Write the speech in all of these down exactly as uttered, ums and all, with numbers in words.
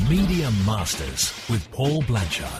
Media Masters with Paul Blanchard.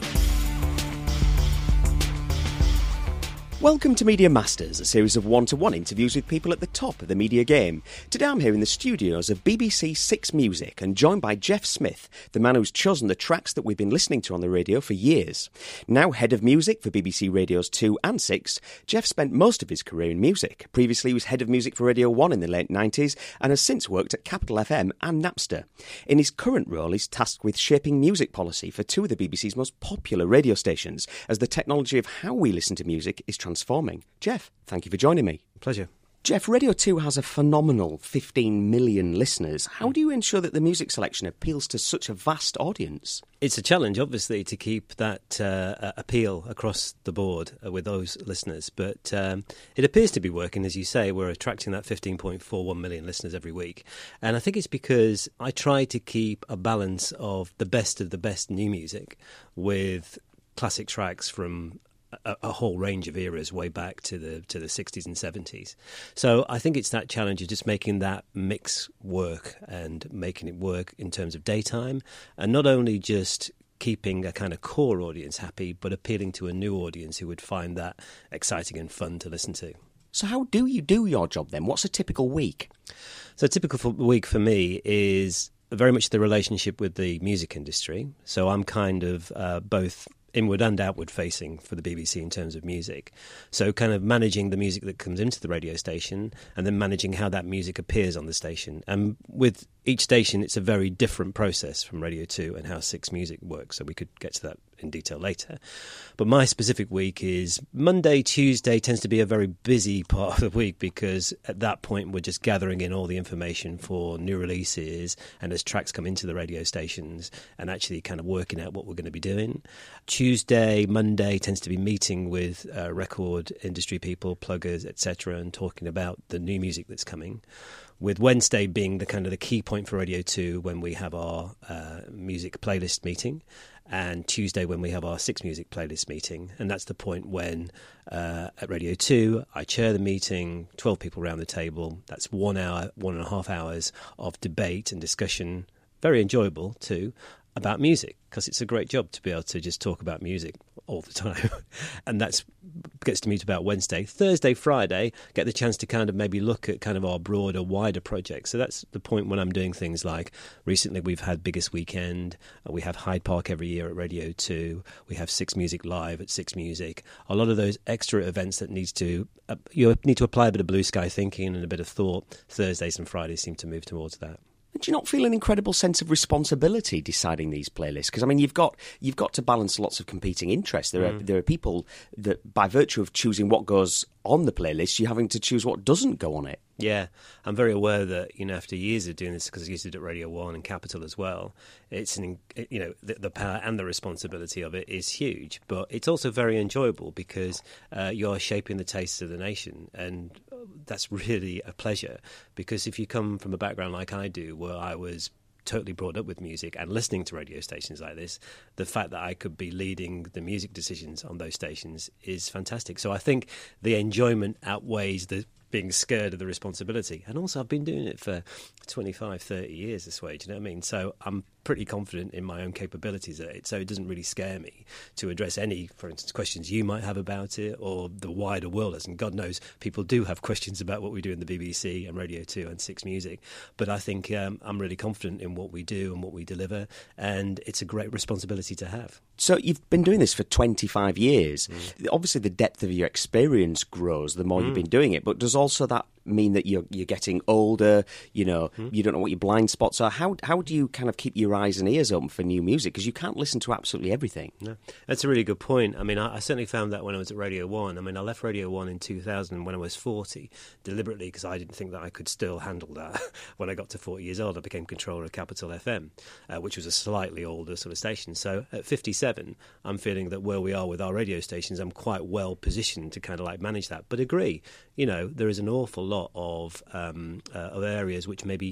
Welcome to Media Masters, a series of one-to-one interviews with people at the top of the media game. Today I'm here in the studios of B B C Six Music and joined by Jeff Smith, the man who's chosen the tracks that we've been listening to on the radio for years. Now head of music for B B C Radios two and six, Jeff spent most of his career in music. Previously he was head of music for Radio one in the late nineties and has since worked at Capital F M and Napster. In his current role he's tasked with shaping music policy for two of the B B C's most popular radio stations as the technology of how we listen to music is transforming. Jeff, thank you for joining me. Pleasure. Jeff, Radio two has a phenomenal fifteen million listeners. How do you ensure that the music selection appeals to such a vast audience? It's a challenge, obviously, to keep that uh, appeal across the board uh, with those listeners. But um, it appears to be working, as you say. We're attracting that fifteen point four one million listeners every week. And I think it's because I try to keep a balance of the best of the best new music with classic tracks from A, a whole range of eras way back to the to the sixties and seventies. So I think it's that challenge of just making that mix work and making it work in terms of daytime, and not only just keeping a kind of core audience happy, but appealing to a new audience who would find that exciting and fun to listen to. So how do you do your job then? What's a typical week? So a typical week for me is very much the relationship with the music industry. So I'm kind of uh, both inward and outward facing for the B B C in terms of music. So kind of managing the music that comes into the radio station and then managing how that music appears on the station. And with each station, it's a very different process from Radio two and how Six Music works. So we could get to that in detail later. But my specific week is Monday, Tuesday tends to be a very busy part of the week because at that point we're just gathering in all the information for new releases and as tracks come into the radio stations and actually kind of working out what we're going to be doing. Tuesday, Monday tends to be meeting with uh, record industry people, pluggers, et cetera, and talking about the new music that's coming. With Wednesday being the kind of the key point for Radio two when we have our uh, music playlist meeting, and Tuesday when we have our Six Music playlist meeting. And that's the point when uh, at Radio two I chair the meeting, twelve people around the table. That's one hour, one and a half hours of debate and discussion, very enjoyable too, about music, because it's a great job to be able to just talk about music all the time. And that gets to meet about Wednesday. Thursday, Friday, get the chance to kind of maybe look at kind of our broader, wider projects. So that's the point when I'm doing things like recently we've had Biggest Weekend, we have Hyde Park every year at Radio two, we have Six Music Live at Six Music. A lot of those extra events that needs to, uh, you need to apply a bit of blue sky thinking and a bit of thought. Thursdays and Fridays seem to move towards that. Do you not feel an incredible sense of responsibility deciding these playlists? Because I mean, you've got you've got to balance lots of competing interests. There mm. are there are people that, by virtue of choosing what goes on the playlist, you're having to choose what doesn't go on it. Yeah, I'm very aware that, you know, after years of doing this, because I used to do it at Radio one and Capital as well, it's an, you know, the, the power and the responsibility of it is huge, but it's also very enjoyable because uh, you're shaping the tastes of the nation, and that's really a pleasure. Because if you come from a background like I do, where I was totally brought up with music and listening to radio stations like this, the fact that I could be leading the music decisions on those stations is fantastic. So I think the enjoyment outweighs the being scared of the responsibility. And also I've been doing it for twenty-five, thirty years this way, do you know what I mean? So I'm pretty confident in my own capabilities at it, so it doesn't really scare me to address any, for instance, questions you might have about it or the wider world has. And God knows people do have questions about what we do in the B B C and Radio two and Six Music. But I think um, I'm really confident in what we do and what we deliver, and it's a great responsibility to have. So you've been doing this for twenty-five years. Mm. Obviously the depth of your experience grows the more mm. you've been doing it, but does also that mean that you're you're getting older, you know, mm. you don't know what your blind spots are? How how do you kind of keep your eyes and ears open for new music? Because you can't listen to absolutely everything. No, that's a really good point. I mean, I, I certainly found that when I was at Radio one. I mean, I left Radio one in two thousand when I was forty, deliberately because I didn't think that I could still handle that. When I got to forty years old, I became controller of Capital F M, uh, which was a slightly older sort of station. So at fifty-seven, I'm feeling that where we are with our radio stations, I'm quite well positioned to kind of like manage that. But agree, you know, there is an awful lot of um, uh, of areas which maybe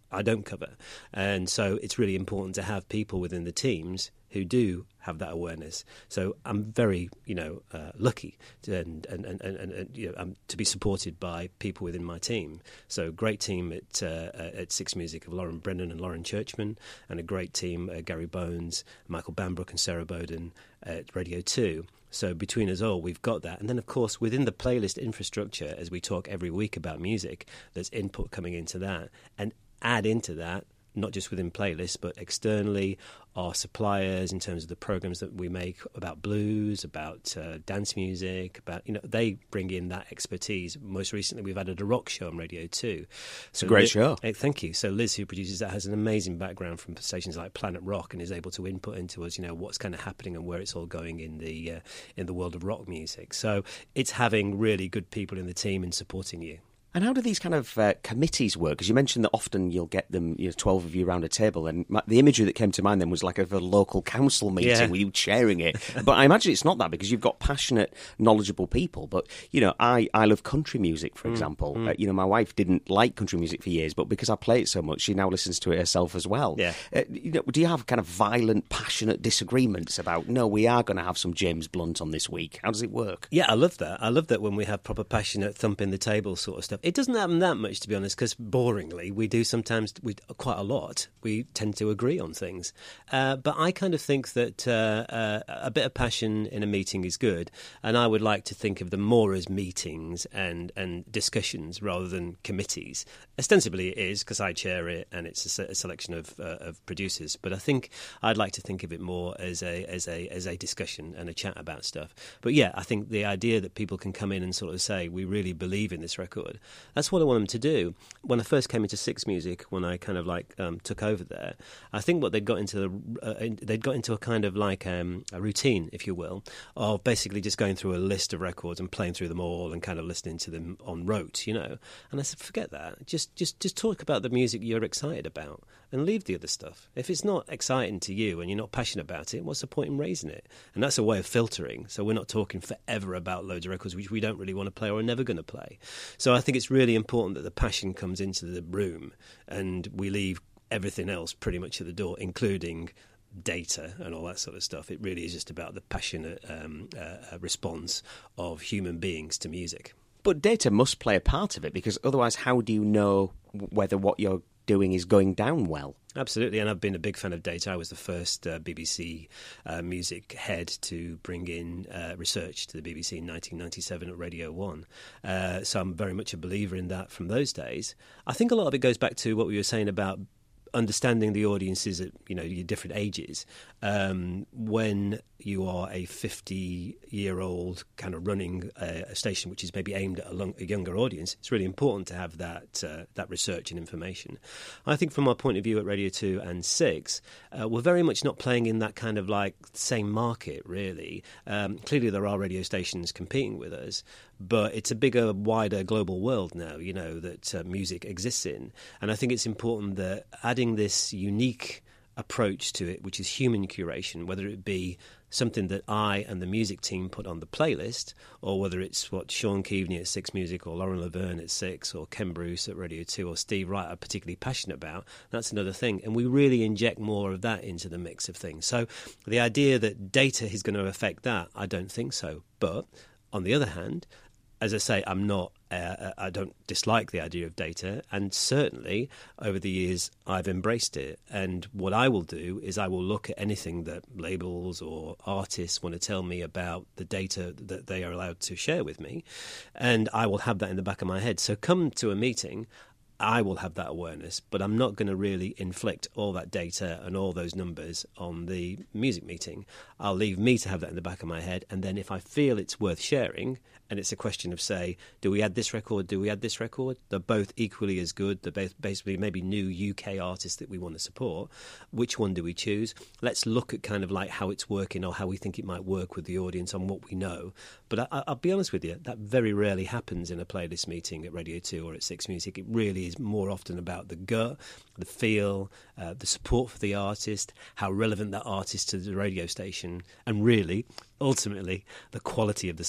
I don't cover. And so it's really important to have people within the teams who do have that awareness. So I'm very, you know, uh, lucky to, and, and, and, and, and you know, um, to be supported by people within my team. So great team at uh, at Six Music of Lauren Brennan and Lauren Churchman, and a great team, uh, Gary Bones, Michael Bambrook and Sarah Bowden at Radio two. So between us all, we've got that. And then, of course, within the playlist infrastructure, as we talk every week about music, there's input coming into that. And add into that, not just within playlists, but externally, our suppliers in terms of the programs that we make about blues, about uh, dance music, about, you know, they bring in that expertise. Most recently, we've added a rock show on Radio two. So it's a great Liz, show. Uh, thank you. So Liz, who produces that, has an amazing background from stations like Planet Rock and is able to input into us, you know, what's kind of happening and where it's all going in the uh, in the world of rock music. So it's having really good people in the team and supporting you. And how do these kind of uh, committees work? Because you mentioned that often you'll get them, you know, twelve of you around a table, and my, the imagery that came to mind then was like of a local council meeting yeah. with you chairing it. But I imagine it's not that, because you've got passionate, knowledgeable people. But, you know, I, I love country music, for mm, example. Mm. Uh, you know, my wife didn't like country music for years, but because I play it so much, she now listens to it herself as well. Yeah. Uh, you know, do you have kind of violent, passionate disagreements about, no, we are going to have some James Blunt on this week? How does it work? Yeah, I love that. I love that when we have proper passionate thumping the table sort of stuff. It doesn't happen that much, to be honest, because boringly we do sometimes we quite a lot we tend to agree on things, uh, but I kind of think that uh, uh, a bit of passion in a meeting is good, and I would like to think of them more as meetings and and discussions rather than committees. Ostensibly it is, because I chair it and it's a, se- a selection of uh, of producers, but I think I'd like to think of it more as a as a as a discussion and a chat about stuff. But yeah, I think the idea that people can come in and sort of say, we really believe in this record, that's what I want them to do. When I first came into Six Music, when I kind of like um, took over there, I think what they'd got into the, uh, in, they'd got into a kind of like um, a routine, if you will, of basically just going through a list of records and playing through them all and kind of listening to them on rote, you know. And I said, forget that. Just just just talk about the music you're excited about and leave the other stuff. If it's not exciting to you and you're not passionate about it, what's the point in raising it? And that's a way of filtering. So we're not talking forever about loads of records which we don't really want to play or are never going to play. So I think it's really important that the passion comes into the room and we leave everything else pretty much at the door, including data and all that sort of stuff. It really is just about the passionate um, uh, response of human beings to music. But data must play a part of it, because otherwise how do you know whether what you're doing is going down well? Absolutely, and I've been a big fan of data. I was the first uh, B B C uh, music head to bring in uh, research to the B B C in nineteen ninety-seven at Radio one. Uh, so I'm very much a believer in that from those days. I think a lot of it goes back to what we were saying about understanding the audiences at, you know, your different ages. Um, when you are a fifty-year-old kind of running a, a station which is maybe aimed at a, long, a younger audience, it's really important to have that uh, that research and information. I think from our point of view at Radio two and six, uh, we're very much not playing in that kind of like same market, really. Um, clearly there are radio stations competing with us, but it's a bigger, wider global world now, you know, that uh, music exists in. And I think it's important that adding this unique approach to it, which is human curation, whether it be something that I and the music team put on the playlist, or whether it's what Sean Keaveney at Six Music or Lauren Laverne at Six or Ken Bruce at Radio two or Steve Wright are particularly passionate about, that's another thing. And we really inject more of that into the mix of things. So the idea that data is going to affect that, I don't think so. But on the other hand, as I say, I'm not, uh, I don't dislike the idea of data, and certainly over the years I've embraced it. And what I will do is I will look at anything that labels or artists want to tell me about the data that they are allowed to share with me, and I will have that in the back of my head. So come to a meeting, I will have that awareness, but I'm not going to really inflict all that data and all those numbers on the music meeting. I'll leave me to have that in the back of my head, and then if I feel it's worth sharing, and it's a question of, say, do we add this record, do we add this record? They're both equally as good. They're both basically maybe new U K artists that we want to support. Which one do we choose? Let's look at kind of like how it's working or how we think it might work with the audience on what we know. But I, I'll be honest with you, that very rarely happens in a playlist meeting at Radio two or at Six Music. It really is more often about the gut, the feel, uh, the support for the artist, how relevant that artist to the radio station, and really, ultimately, the quality of the song.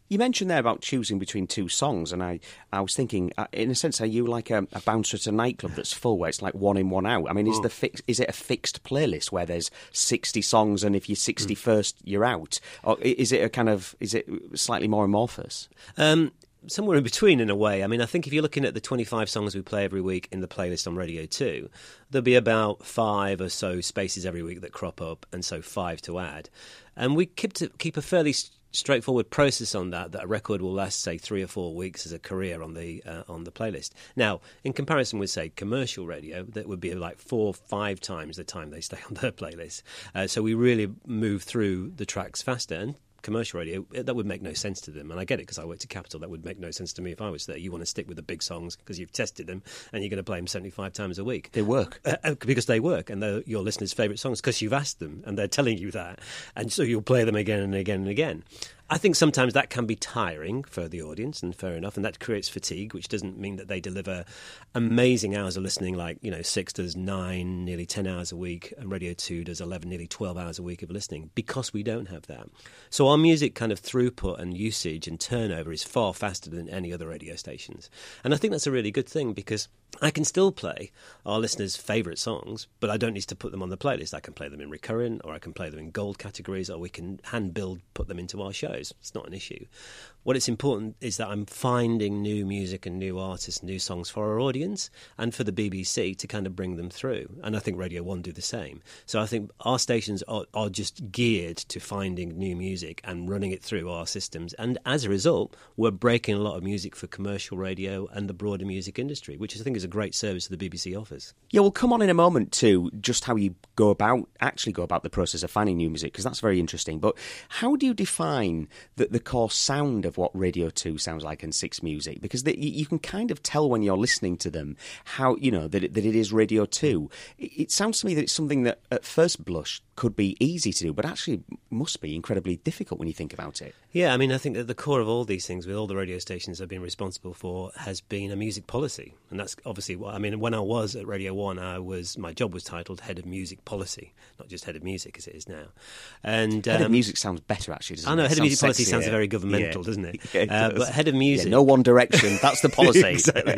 You mentioned there about choosing between two songs, and I, I was thinking, uh, in a sense, are you like a, a bouncer at a nightclub that's full, where it's like one in, one out? I mean, is Mm. the fix, is it a fixed playlist where there's sixty songs, and if you're sixty-first, you're out, or is it a kind of is it slightly more amorphous? Um, somewhere in between, in a way. I mean, I think if you're looking at the twenty-five songs we play every week in the playlist on Radio two, there'll be about five or so spaces every week that crop up, and so five to add. And we keep to keep a fairly st- straightforward process on that, that a record will last, say, three or four weeks as a career on the uh, on the playlist. Now, in comparison with, say, commercial radio, that would be like four, five times the time they stay on their playlist. Uh, so we really move through the tracks faster. And commercial radio, that would make no sense to them. And I get it, because I worked at Capital. That would make no sense to me if I was there. You want to stick with the big songs because you've tested them and you're going to play them seventy-five times a week. They work. Uh, because they work, and they're your listeners' favourite songs because you've asked them and they're telling you that. And so you'll play them again and again and again. I think sometimes that can be tiring for the audience, and fair enough, and that creates fatigue, which doesn't mean that they deliver amazing hours of listening, like, you know, Six does nine, nearly ten hours a week, and Radio two does eleven, nearly twelve hours a week of listening, because we don't have that. So our music kind of throughput and usage and turnover is far faster than any other radio stations. And I think that's a really good thing, because I can still play our listeners' favourite songs, but I don't need to put them on the playlist. I can play them in recurrent, or I can play them in gold categories, or we can hand-build, put them into our shows. It's not an issue. What it's important is that I'm finding new music and new artists, new songs for our audience, and for the B B C to kind of bring them through. And I think Radio one do the same. So I think our stations are, are just geared to finding new music and running it through our systems. And as a result, we're breaking a lot of music for commercial radio and the broader music industry, which I think is a great service the B B C offers. Yeah, we'll come on in a moment to just how you go about, actually go about the process of finding new music, because that's very interesting. But how do you define the, the core sound of what Radio two sounds like and Six Music? Because the, you can kind of tell when you're listening to them how, you know, that it, that it is Radio two. It, it sounds to me that it's something that at first blush could be easy to do, but actually must be incredibly difficult when you think about it. Yeah, I mean, I think that the core of all these things, with all the radio stations I've been responsible for, has been a music policy. And that's obviously what, I mean, when I was at Radio one, I was, my job was titled Head of Music Policy, not just Head of Music as it is now. And Head um, of Music sounds better, actually, doesn't I know, it? Head It of Music sounds Policy sounds sexier. very governmental, Yeah. doesn't it? Yeah, it uh, does. but Head of Music... Yeah, no one direction, that's the policy. Exactly.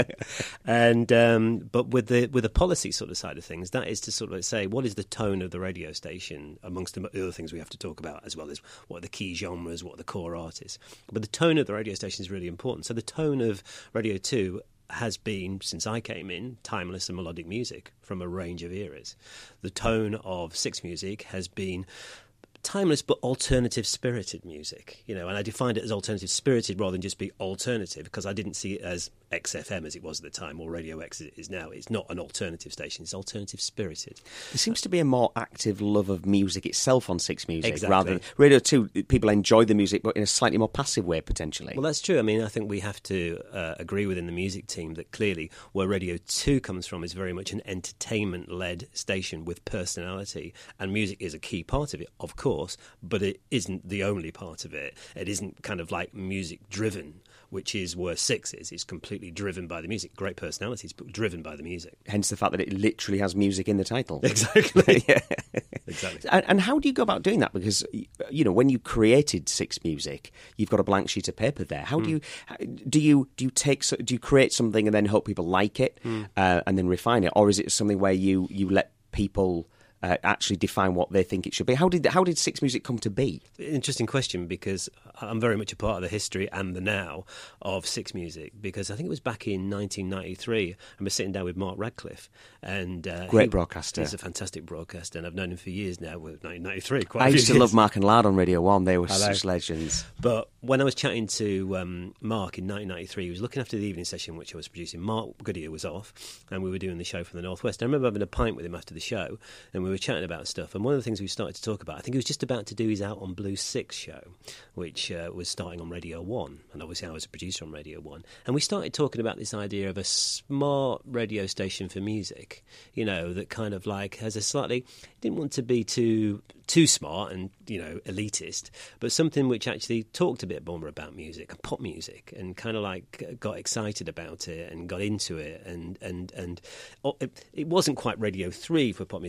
And um, but with the with the policy sort of side of things, that is to sort of say, what is the tone of the radio station, amongst the other things we have to talk about, as well as what are the key genres, what are the core artists. But the tone of the radio station is really important. So the tone of Radio two has been, since I came in, timeless and melodic music from a range of eras. The tone of Six Music has been timeless but alternative spirited music, you know, and I defined it as alternative spirited rather than just be alternative, because I didn't see it as X F M as it was at the time, or Radio X as it is now. It's not an alternative station, it's alternative spirited. There seems to be a more active love of music itself on Six Music, Exactly. rather than Radio two. People enjoy the music, but in a slightly more passive way, potentially. Well, that's true. I mean, I think we have to uh, agree within the music team that clearly where Radio two comes from is very much an entertainment-led station with personality, and music is a key part of it, of course, but it isn't the only part of it. It isn't kind of like music-driven, which is where Six is. It's completely driven by the music. Great personalities, but driven by the music. Hence the fact that it literally has music in the title. Exactly. Yeah. Exactly. And, and how do you go about doing that? Because, you know, when you created Six Music, you've got a blank sheet of paper there. How mm. do you do you do you take do you create something and then hope people like it mm. uh, and then refine it, or is it something where you you let people Uh, actually define what they think it should be? How did how did Six Music come to be? Interesting question, because I'm very much a part of the history and the now of Six Music, because I think it was back in nineteen ninety-three, and we're sitting down with Mark Radcliffe, and uh, great he, broadcaster. He's a fantastic broadcaster, and I've known him for years now. With nineteen ninety-three, quite I a few used to years. love Mark and Lard on Radio One. They were Hello. such legends. But when I was chatting to um, Mark in nineteen ninety-three, he was looking after the evening session which I was producing. Mark Goodyear was off, and we were doing the show from the Northwest. I remember having a pint with him after the show, and we were chatting about stuff. And one of the things we started to talk about, I think he was just about to do his Out on Blue Six show, which uh, was starting on Radio one. And obviously I was a producer on Radio one. And we started talking about this idea of a smart radio station for music, you know, that kind of like has a slightly, didn't want to be too too smart and, you know, elitist, but something which actually talked a bit more about music and pop music, and kind of like got excited about it and got into it. And, and, and it, it wasn't quite Radio three for pop music, but it was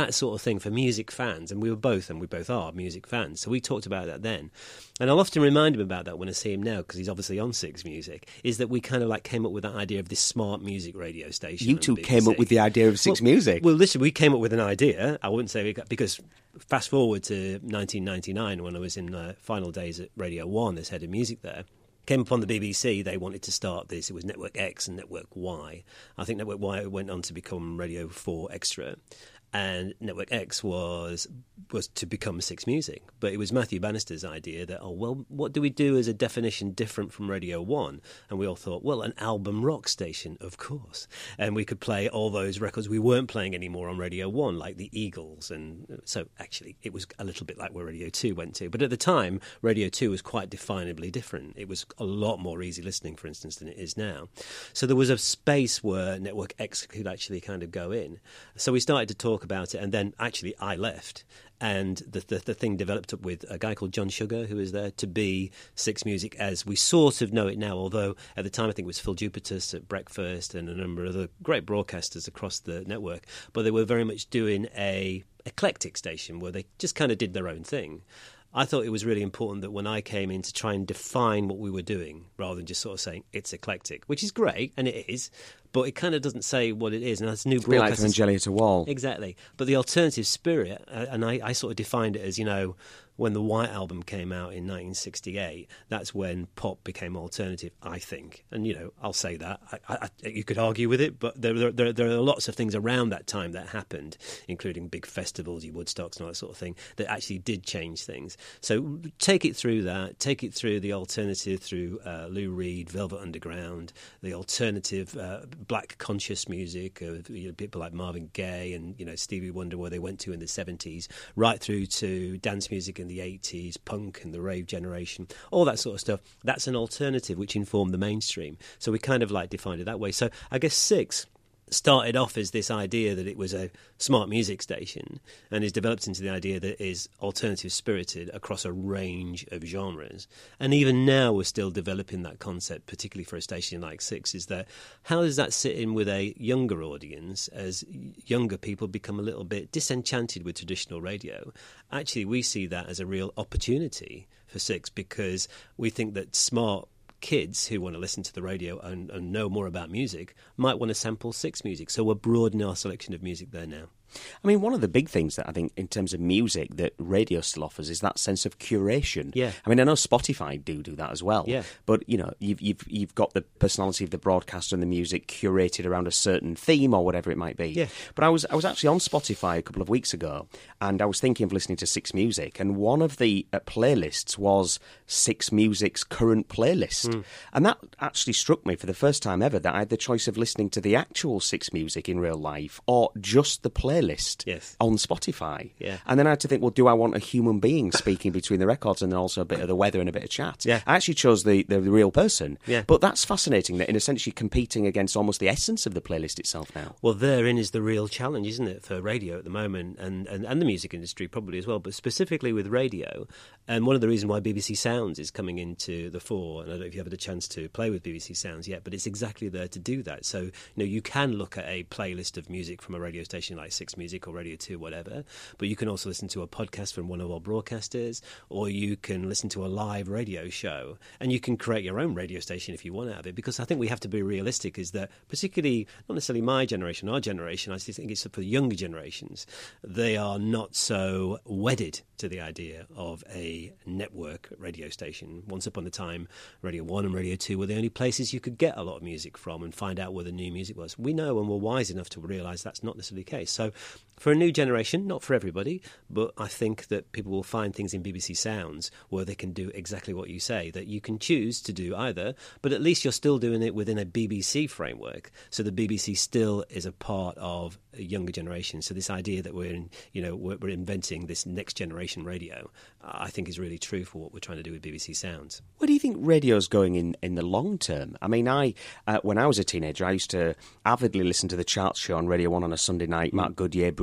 that sort of thing for music fans, and we were both, and we both are music fans, so we talked about that then. And I'll often remind him about that when I see him now, because he's obviously on Six Music, is that we kind of like came up with that idea of this smart music radio station. You two came up with the idea of Six well, Music. Well, listen, we came up with an idea. I wouldn't say we got, because fast forward to nineteen ninety-nine when I was in the final days at Radio one as head of music there. Came upon the B B C, they wanted to start this. It was Network X and Network Y. I think Network Y went on to become Radio four Extra. And Network X was was to become Six Music. But it was Matthew Bannister's idea that, oh, well, what do we do as a definition different from Radio one? And we all thought, well, an album rock station, of course. And we could play all those records we weren't playing anymore on Radio one, like the Eagles. And so, actually, it was a little bit like where Radio two went to. But at the time, Radio two was quite definably different. It was a lot more easy listening, for instance, than it is now. So there was a space where Network X could actually kind of go in. So we started to talk about it, and then actually I left, and the, the the thing developed up with a guy called John Sugar, who was there to be Six Music as we sort of know it now, although at the time I think it was Phil Jupitus at Breakfast and a number of other great broadcasters across the network, but they were very much doing a eclectic station where they just kind of did their own thing. I thought it was really important that when I came in to try and define what we were doing, rather than just sort of saying it's eclectic, which is great, and it is, but it kind of doesn't say what it is. And that's new broadcasters. Like from Angelia to Wall. Exactly. But the alternative spirit, uh, and I, I sort of defined it as, you know, when the White Album came out in nineteen sixty-eight, that's when pop became alternative, I think. And, you know, I'll say that. I, I, you could argue with it, but there, there, there are lots of things around that time that happened, including big festivals, your Woodstocks and all that sort of thing, that actually did change things. So take it through that. Take it through the alternative, through uh, Lou Reed, Velvet Underground, the alternative uh, black conscious music of you know, people like Marvin Gaye and, you know, Stevie Wonder, where they went to in the seventies, right through to dance music in the eighties, punk and the rave generation, all that sort of stuff. That's an alternative which informed the mainstream. So we kind of like defined it that way. So I guess Six started off as this idea that it was a smart music station and is developed into the idea that it is alternative spirited across a range of genres. And even now we're still developing that concept, particularly for a station like Six, is that how does that sit in with a younger audience as younger people become a little bit disenchanted with traditional radio? Actually, we see that as a real opportunity for Six, because we think that smart kids who want to listen to the radio and, and know more about music might want to sample Six Music. So we're broadening our selection of music there now. I mean, one of the big things that I think in terms of music that radio still offers is that sense of curation. Yeah. I mean, I know Spotify do do that as well. Yeah. But, you know, you've, you've, you've got the personality of the broadcaster and the music curated around a certain theme or whatever it might be. Yeah. But I was I was actually on Spotify a couple of weeks ago, and I was thinking of listening to Six Music, and one of the uh, playlists was Six Music's current playlist. Mm. And that actually struck me for the first time ever that I had the choice of listening to the actual Six Music in real life or just the playlist. List yes. on Spotify. Yeah. And then I had to think, well, do I want a human being speaking between the records and then also a bit of the weather and a bit of chat? Yeah. I actually chose the, the, the real person. Yeah. But that's fascinating that in a sense you're competing against almost the essence of the playlist itself now. Well, therein is the real challenge, isn't it, for radio at the moment and, and, and the music industry probably as well, but specifically with radio. And one of the reasons why B B C Sounds is coming into the fore, and I don't know if you've had a chance to play with B B C Sounds yet, but it's exactly there to do that. So, you know, you can look at a playlist of music from a radio station like Six Music or Radio two, whatever, but you can also listen to a podcast from one of our broadcasters, or you can listen to a live radio show, and you can create your own radio station if you want out of it, because I think we have to be realistic, is that particularly, not necessarily my generation, our generation, I think it's for the younger generations, they are not so wedded to the idea of a network radio station. Once upon a time, Radio one and Radio two were the only places you could get a lot of music from and find out where the new music was. We know and we're wise enough to realise that's not necessarily the case. So for a new generation, not for everybody, but I think that people will find things in B B C Sounds where they can do exactly what you say, that you can choose to do either, but at least you're still doing it within a B B C framework. So the B B C still is a part of a younger generation. So this idea that we're, in, you know, we're, we're inventing this next generation radio, I think is really true for what we're trying to do with B B C Sounds. Where do you think radio's going in, in the long term? I mean, I uh, when I was a teenager, I used to avidly listen to the charts show on Radio one on a Sunday night, mm. Mark Goodyear, Bruno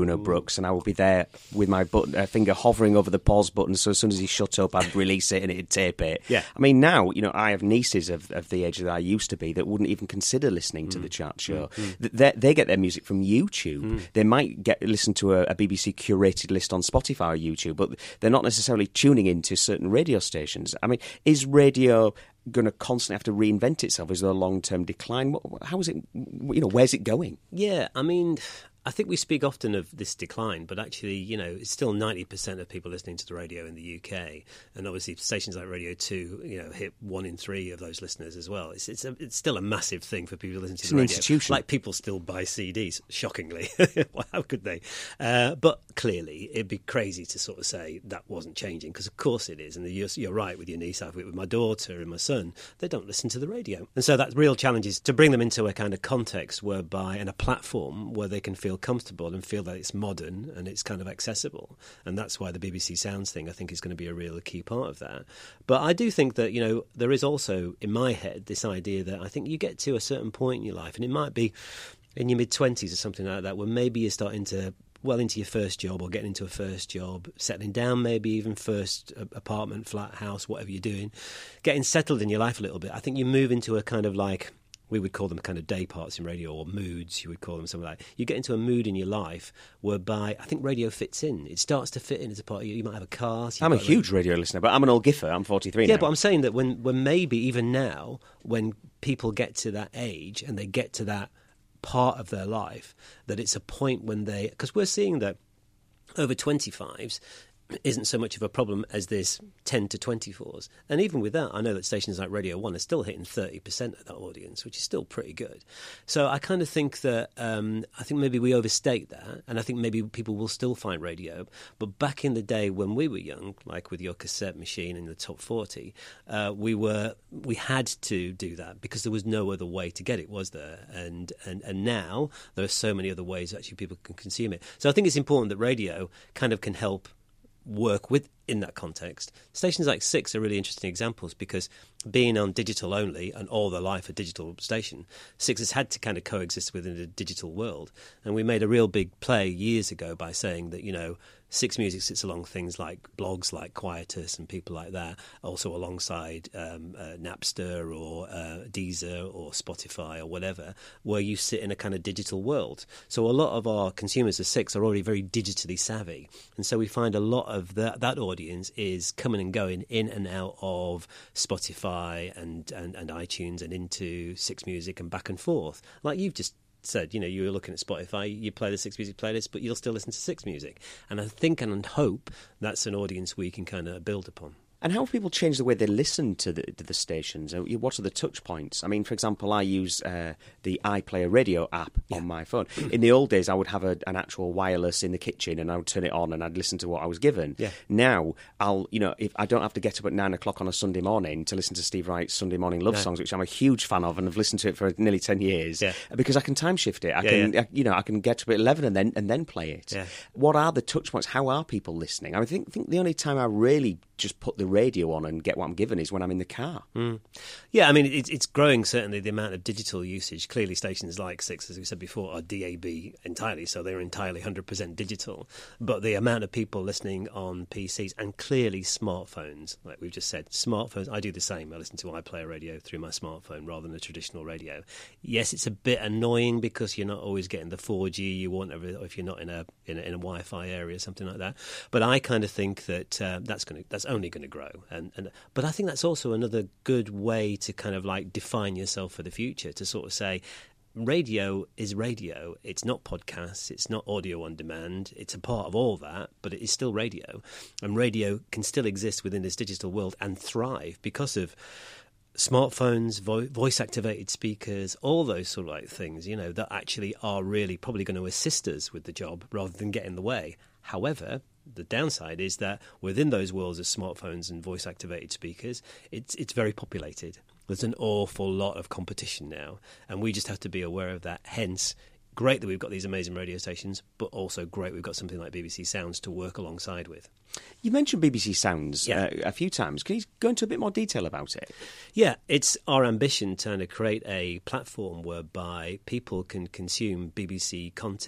Bruno Brooks, and I would be there with my button, uh, finger hovering over the pause button, so as soon as he shut up, I'd release it and it'd tape it. Yeah. I mean, now, you know, I have nieces of, of the age that I used to be that wouldn't even consider listening to mm. the chart show. Mm. They, they get their music from YouTube. Mm. They might get listen to a, a B B C curated list on Spotify or YouTube, but they're not necessarily tuning into certain radio stations. I mean, is radio going to constantly have to reinvent itself? Is there a long-term decline? How is it, you know, where's it going? Yeah, I mean, I think we speak often of this decline, but actually, you know, it's still ninety percent of people listening to the radio in the U K, and obviously stations like Radio two, you know, hit one in three of those listeners as well. It's it's, a, it's still a massive thing for people to listen to it's the an radio. Institution. Like, people still buy C Ds, shockingly. Well, how could they? Uh, but clearly, it'd be crazy to sort of say that wasn't changing, because of course it is. And you're, you're right with your niece. I've with my daughter and my son. They don't listen to the radio, and so that real challenge is to bring them into a kind of context whereby, and a platform where they can feel comfortable and feel that it's modern and it's kind of accessible. And that's why the B B C Sounds thing, I think, is going to be a real key part of that. But I do think that, you know, there is also in my head this idea that I think you get to a certain point in your life, and it might be in your mid-twenties or something like that, where maybe you're starting to well into your first job, or getting into a first job, settling down, maybe even first apartment, flat, house, whatever you're doing, getting settled in your life a little bit. I think you move into a kind of like, we would call them kind of day parts in radio, or moods, you would call them something like that. You get into a mood in your life whereby I think radio fits in. It starts to fit in as a part of you. You might have a car. So I'm a huge radio listener, but I'm an old giffer. I'm forty-three yeah, now. But I'm saying that when, when maybe even now, when people get to that age and they get to that part of their life, that it's a point when they... Because we're seeing that over twenty-fives isn't so much of a problem as this ten to twenty-fours. And even with that, I know that stations like Radio one are still hitting thirty percent of that audience, which is still pretty good. So I kind of think that, um, I think maybe we overstate that, and I think maybe people will still find radio. But back in the day when we were young, like with your cassette machine in the top forty, uh, we were we had to do that because there was no other way to get it, was there? And, and, and now there are so many other ways actually people can consume it. So I think it's important that radio kind of can help work with in that context. Stations like Six are really interesting examples, because being on digital only and all their life a digital station, Six has had to kind of coexist within a digital world. And we made a real big play years ago by saying that, you know, Six Music sits along things like blogs like Quietus and people like that, also alongside um, uh, Napster or uh, Deezer or Spotify or whatever, where you sit in a kind of digital world. So a lot of our consumers of Six are already very digitally savvy. And so we find a lot of that, that audience is coming and going in and out of Spotify and, and, and iTunes and into Six Music and back and forth. Like you've just said, you know, you were looking at Spotify, you play the Six Music playlist, but you'll still listen to Six Music. And I think and hope that's an audience we can kind of build upon. And how have people changed the way they listen to the, to the stations? What are the touch points? I mean, for example, I use uh, the iPlayer radio app yeah. on my phone. In the old days, I would have a, an actual wireless in the kitchen, and I would turn it on and I'd listen to what I was given. Yeah. Now, I'll, you know, if I don't have to get up at nine o'clock on a Sunday morning to listen to Steve Wright's Sunday Morning Love no. Songs, which I'm a huge fan of and have listened to it for nearly ten years, yeah. because I can time shift it. I yeah, can, yeah. I, you know, I can get up at eleven and then and then play it. Yeah. What are the touch points? How are people listening? I think think the only time I really just put the radio on and get what I'm given is when I'm in the car. Mm. Yeah, I mean, it's, it's growing, certainly, the amount of digital usage. Clearly, stations like Six, as we said before, are D A B entirely, so they're entirely one hundred percent digital. But the amount of people listening on P Cs, and clearly smartphones, like we've just said, smartphones, I do the same. I listen to iPlayer radio through my smartphone rather than a traditional radio. Yes, it's a bit annoying because you're not always getting the four G you want, if you're not in a in a, in a Wi-Fi area, something like that. But I kind of think that uh, that's going to that's only going to grow. And, and but I think that's also another good way to kind of like define yourself for the future, to sort of say radio is radio. It's not podcasts, it's not audio on demand, it's a part of all that, but it is still radio. And radio can still exist within this digital world and thrive because of smartphones, vo- voice-activated speakers, all those sort of like things, you know, that actually are really probably going to assist us with the job rather than get in the way. However, the downside is that within those worlds of smartphones and voice-activated speakers, it's it's very populated. There's an awful lot of competition now, and we just have to be aware of that. Hence, great that we've got these amazing radio stations, but also great we've got something like B B C Sounds to work alongside with. You mentioned B B C Sounds yeah. uh, a few times. Can you go into a bit more detail about it? Yeah, it's our ambition to kind of create a platform whereby people can consume B B C content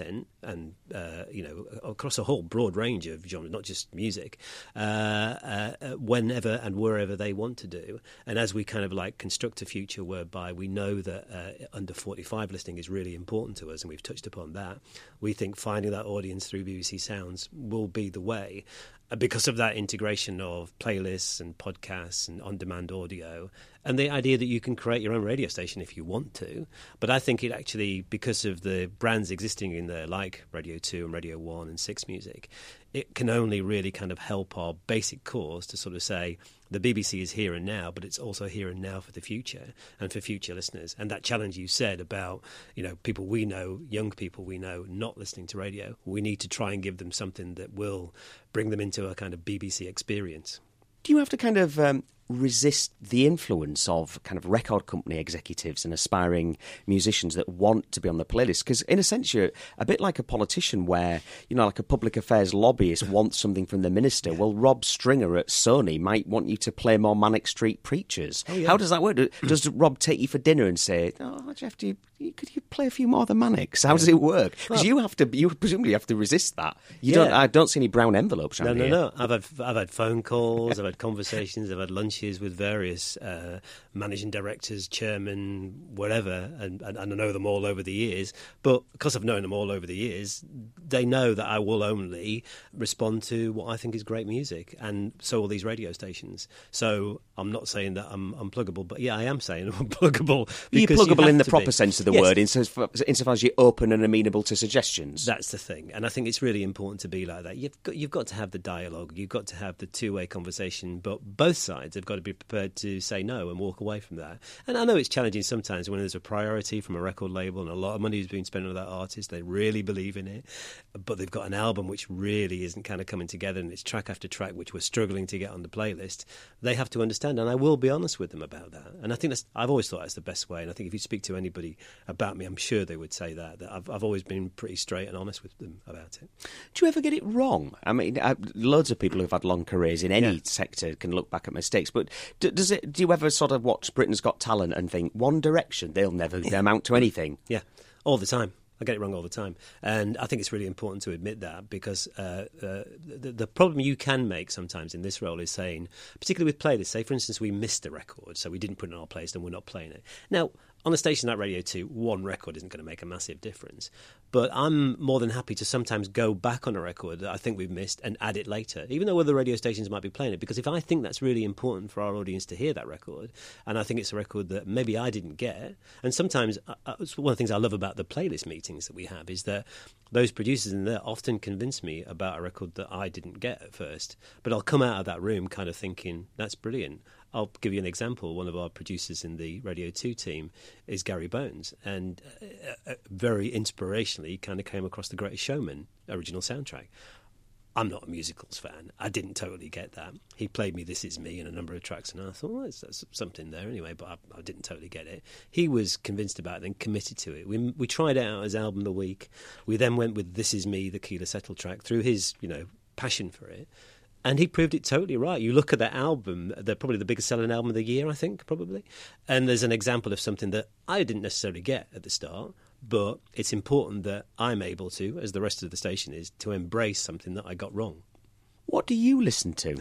and uh, you know, across a whole broad range of genres, not just music, uh, uh, whenever and wherever they want to do. And as we kind of like construct a future whereby we know that uh, under forty-five listening is really important to us, and we've touched upon that, we think finding that audience through B B C Sounds will be the way. Because of that integration of playlists and podcasts and on-demand audio, and the idea that you can create your own radio station if you want to. But I think it actually, because of the brands existing in there, like Radio two and Radio one and Six Music, it can only really kind of help our basic cause to sort of say the B B C is here and now, but it's also here and now for the future and for future listeners. And that challenge you said about, you know, people we know, young people we know, not listening to radio, we need to try and give them something that will bring them into a kind of B B C experience. Do you have to kind of um, resist the influence of kind of record company executives and aspiring musicians that want to be on the playlist? Because in a sense, you're a bit like a politician where, you know, like a public affairs lobbyist wants something from the minister. Yeah. Well, Rob Stringer at Sony might want you to play more Manic Street Preachers. Oh, yeah. How does that work? Does Rob take you for dinner and say, oh, Jeff, do you, could you play a few more of the Manics? How does it work? Because well, you have to, you presumably have to resist that. You yeah. don't. I don't see any brown envelopes around no, here. No, no, I've had, I've had phone calls, I've had conversations, I've had lunches with various uh, managing directors, chairmen, whatever, and, and, and I know them all over the years. But because I've known them all over the years, they know that I will only respond to what I think is great music, and so will these radio stations. So I'm not saying that I'm unpluggable, but yeah, I am saying I'm unpluggable. You're pluggable you in the proper be. sense of the yes. word, insofar, insofar as you're open and amenable to suggestions. That's the thing, and I think it's really important to be like that. You've got, you've got to have the dialogue, you've got to have the two-way conversation, but both sides have got to be prepared to say no and walk away from that. And I know it's challenging sometimes when there's a priority from a record label and a lot of money is being spent on that artist. They really believe in it, but they've got an album which really isn't kind of coming together, and it's track after track which we're struggling to get on the playlist. They have to understand, and I will be honest with them about that. And I think that's, I've always thought that's the best way. And I think if you speak to anybody about me, I'm sure they would say that, that I've, I've always been pretty straight and honest with them about it. Do you ever get it wrong? I mean, I, loads of people who've had long careers in any yeah. sector can look back at mistakes, but do, does it? Do you ever sort of watch Britain's Got Talent and think, One Direction, they'll never amount to anything? Yeah, all the time. I get it wrong all the time. And I think it's really important to admit that, because uh, uh, the, the problem you can make sometimes in this role is saying, particularly with playlists, say, for instance, we missed a record, so we didn't put it on our playlist and we're not playing it. Now, on a station like Radio two, one record isn't going to make a massive difference. But I'm more than happy to sometimes go back on a record that I think we've missed and add it later, even though other radio stations might be playing it. Because if I think that's really important for our audience to hear that record, and I think it's a record that maybe I didn't get, and sometimes uh, one of the things I love about the playlist meetings that we have is that those producers in there often convince me about a record that I didn't get at first. But I'll come out of that room kind of thinking, that's brilliant. I'll give you an example. One of our producers in the Radio two team is Gary Bones, and uh, uh, very inspirationally kind of came across The Greatest Showman original soundtrack. I'm not a musicals fan. I didn't totally get that. He played me This Is Me in a number of tracks, and I thought, well, there's something there anyway, but I, I didn't totally get it. He was convinced about it and committed to it. We we tried it out as Album of the Week. We then went with This Is Me, the Keeler Settle track, through his, you know, passion for it. And he proved it totally right. You look at that album, they're probably the biggest selling album of the year, I think, probably. And there's an example of something that I didn't necessarily get at the start, but it's important that I'm able to, as the rest of the station is, to embrace something that I got wrong. What do you listen to?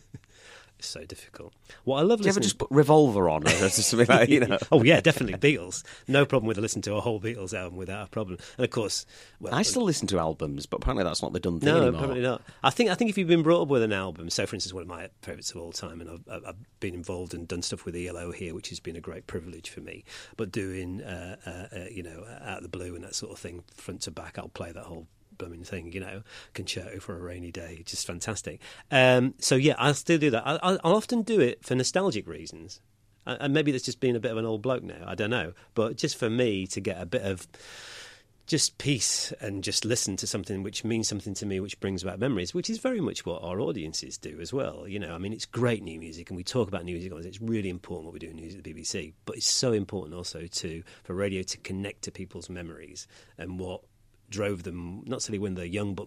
It's so difficult. What I love do you listening... ever just put Revolver on? Or something like, you know? Oh, yeah, definitely. Beatles. No problem with listening to a whole Beatles album without a problem. And, of course... Well, I still listen to albums, but apparently that's not the done thing no, anymore. No, probably not. I think I think if you've been brought up with an album... So, for instance, one of my favourites of all time, and I've, I've been involved and done stuff with E L O here, which has been a great privilege for me. But doing, uh, uh, uh, you know, Out of the Blue and that sort of thing, front to back, I'll play that whole... blooming thing, you know, Concerto for a Rainy Day, just fantastic. Um, so yeah, I'll still do that. I, I'll often do it for nostalgic reasons, and maybe that's just being a bit of an old bloke now. I don't know, but just for me to get a bit of just peace and just listen to something which means something to me, which brings back memories, which is very much what our audiences do as well. You know, I mean, it's great new music, and we talk about new music. It's really important what we do in music at the B B C, but it's so important also to for radio to connect to people's memories and what drove them, not necessarily when they're young, but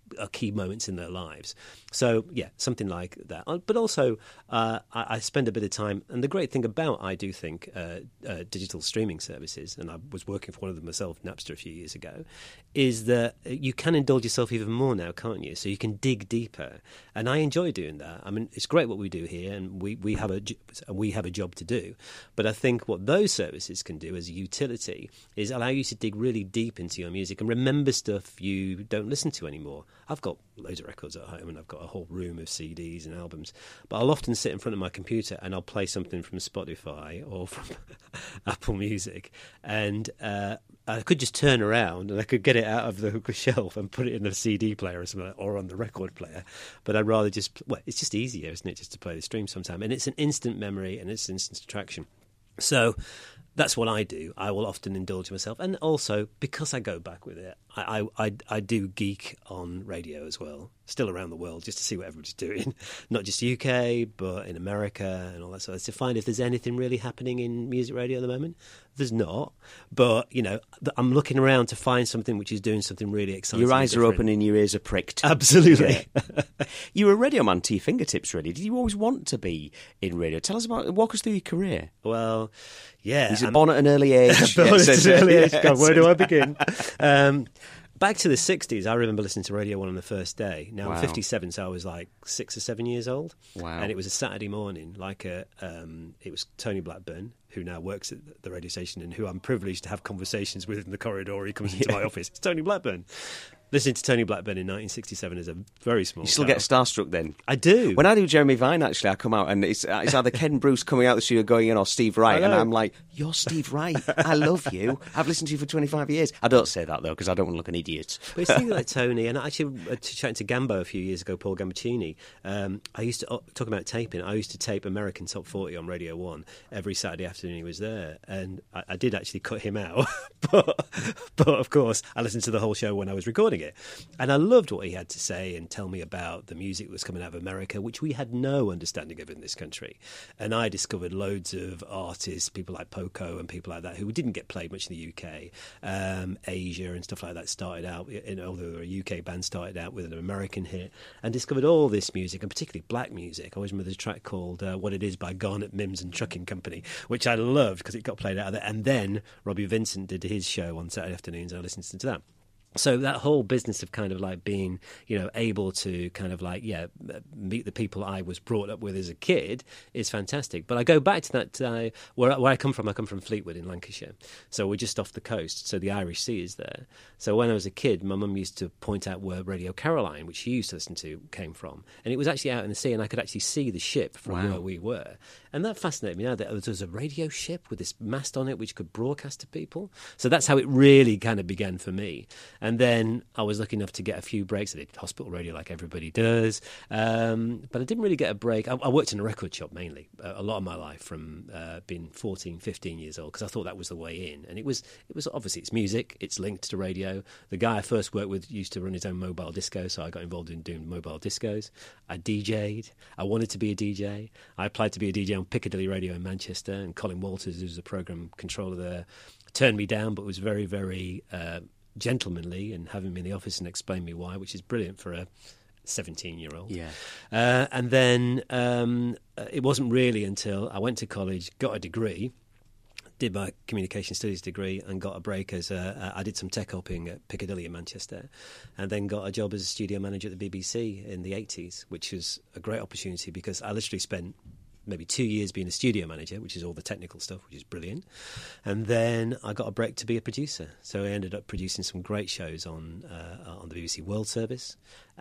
are key moments in their lives. So, yeah, something like that. But also, uh, I, I spend a bit of time, and the great thing about, I do think, uh, uh, digital streaming services, and I was working for one of them myself, Napster, a few years ago, is that you can indulge yourself even more now, can't you? So you can dig deeper. And I enjoy doing that. I mean, it's great what we do here, and we, we, have, a, we have a job to do. But I think what those services can do as a utility is allow you to dig really deep into your music and remember stuff you don't listen to anymore. I've got loads of records at home and I've got a whole room of C Ds and albums, but I'll often sit in front of my computer and I'll play something from Spotify or from Apple Music, and uh, I could just turn around and I could get it out of the shelf and put it in a C D player or something, or on the record player, but I'd rather just, well, it's just easier, isn't it, just to play the stream sometime, and it's an instant memory and it's instant attraction. So that's what I do. I will often indulge myself, and also because I go back with it, I, I, I do geek on radio as well, still around the world, just to see what everybody's doing, not just U K, but in America and all that sort of stuff, to find if there's anything really happening in music radio at the moment. There's not, but, you know, I'm looking around to find something which is doing something really exciting. Your eyes are open and your ears are pricked. Absolutely. Yeah. You were a radio man to your fingertips, really. Did you always want to be in radio? Tell us about, walk us through your career. Well, yeah. You were born at an early age. Born yes, at an early age. Yes. God, where do I begin? Um, back to the sixties, I remember listening to Radio one on the first day. Now, Wow. I'm fifty-seven, so I was like six or seven years old. Wow. And it was a Saturday morning, like a, um, it was Tony Blackburn, who now works at the radio station and who I'm privileged to have conversations with in the corridor. He comes into Yeah. my office. It's Tony Blackburn. Listening to Tony Blackburn in nineteen sixty-seven is a very small You still child. get starstruck then? I do. When I do Jeremy Vine, actually, I come out and it's, it's either Ken Bruce coming out the studio going in or Steve Wright, I and know. I'm like, you're Steve Wright. I love you. I've listened to you for twenty-five years. I don't say that, though, because I don't want to look an idiot. But it's things like Tony, and actually, uh, to chatting to Gambo a few years ago, Paul Gambaccini, um, I used to, uh, talk about taping, I used to tape American Top forty on Radio one every Saturday afternoon he was there, and I, I did actually cut him out, but, but of course, I listened to the whole show when I was recording it, and I loved what he had to say and tell me about the music that was coming out of America, which we had no understanding of in this country, and I discovered loads of artists, people like Poco and people like that, who didn't get played much in the U K, um, Asia and stuff like that started out, you know, although a U K band started out with an American hit, and discovered all this music, and particularly black music. I always remember there's a track called uh, What It Is by Garnet Mims and Trucking Company, which I loved because it got played out of there, and then Robbie Vincent did his show on Saturday afternoons, and I listened to that. So that whole business of kind of like being, you know, able to kind of like, yeah, meet the people I was brought up with as a kid is fantastic. But I go back to that, uh, where, where I come from. I come from Fleetwood in Lancashire. So we're just off the coast. So the Irish Sea is there. So when I was a kid, my mum used to point out where Radio Caroline, which she used to listen to, came from. And it was actually out in the sea, and I could actually see the ship from Wow. where we were. And that fascinated me now that there was a radio ship with this mast on it which could broadcast to people. So that's how it really kind of began for me. And then I was lucky enough to get a few breaks. I did hospital radio like everybody does. Um, but I didn't really get a break. I, I worked in a record shop mainly, uh, a lot of my life from uh, being fourteen, fifteen years old, because I thought that was the way in. And it was, it was obviously, it's music, it's linked to radio. The guy I first worked with used to run his own mobile disco, so I got involved in doing mobile discos. I D J'd. I wanted to be a D J. I applied to be a D J on Piccadilly Radio in Manchester, and Colin Walters, who was the programme controller there, turned me down, but was very, very uh, gentlemanly and having me in the office and explained me why, which is brilliant for a seventeen-year-old. Yeah. Uh, and then um, it wasn't really until I went to college, got a degree, did my communication studies degree, and got a break as a, I did some tech hopping at Piccadilly in Manchester, and then got a job as a studio manager at the B B C in the eighties, which was a great opportunity because I literally spent maybe two years being a studio manager, which is all the technical stuff, which is brilliant. And then I got a break to be a producer. So I ended up producing some great shows on uh, on the B B C World Service,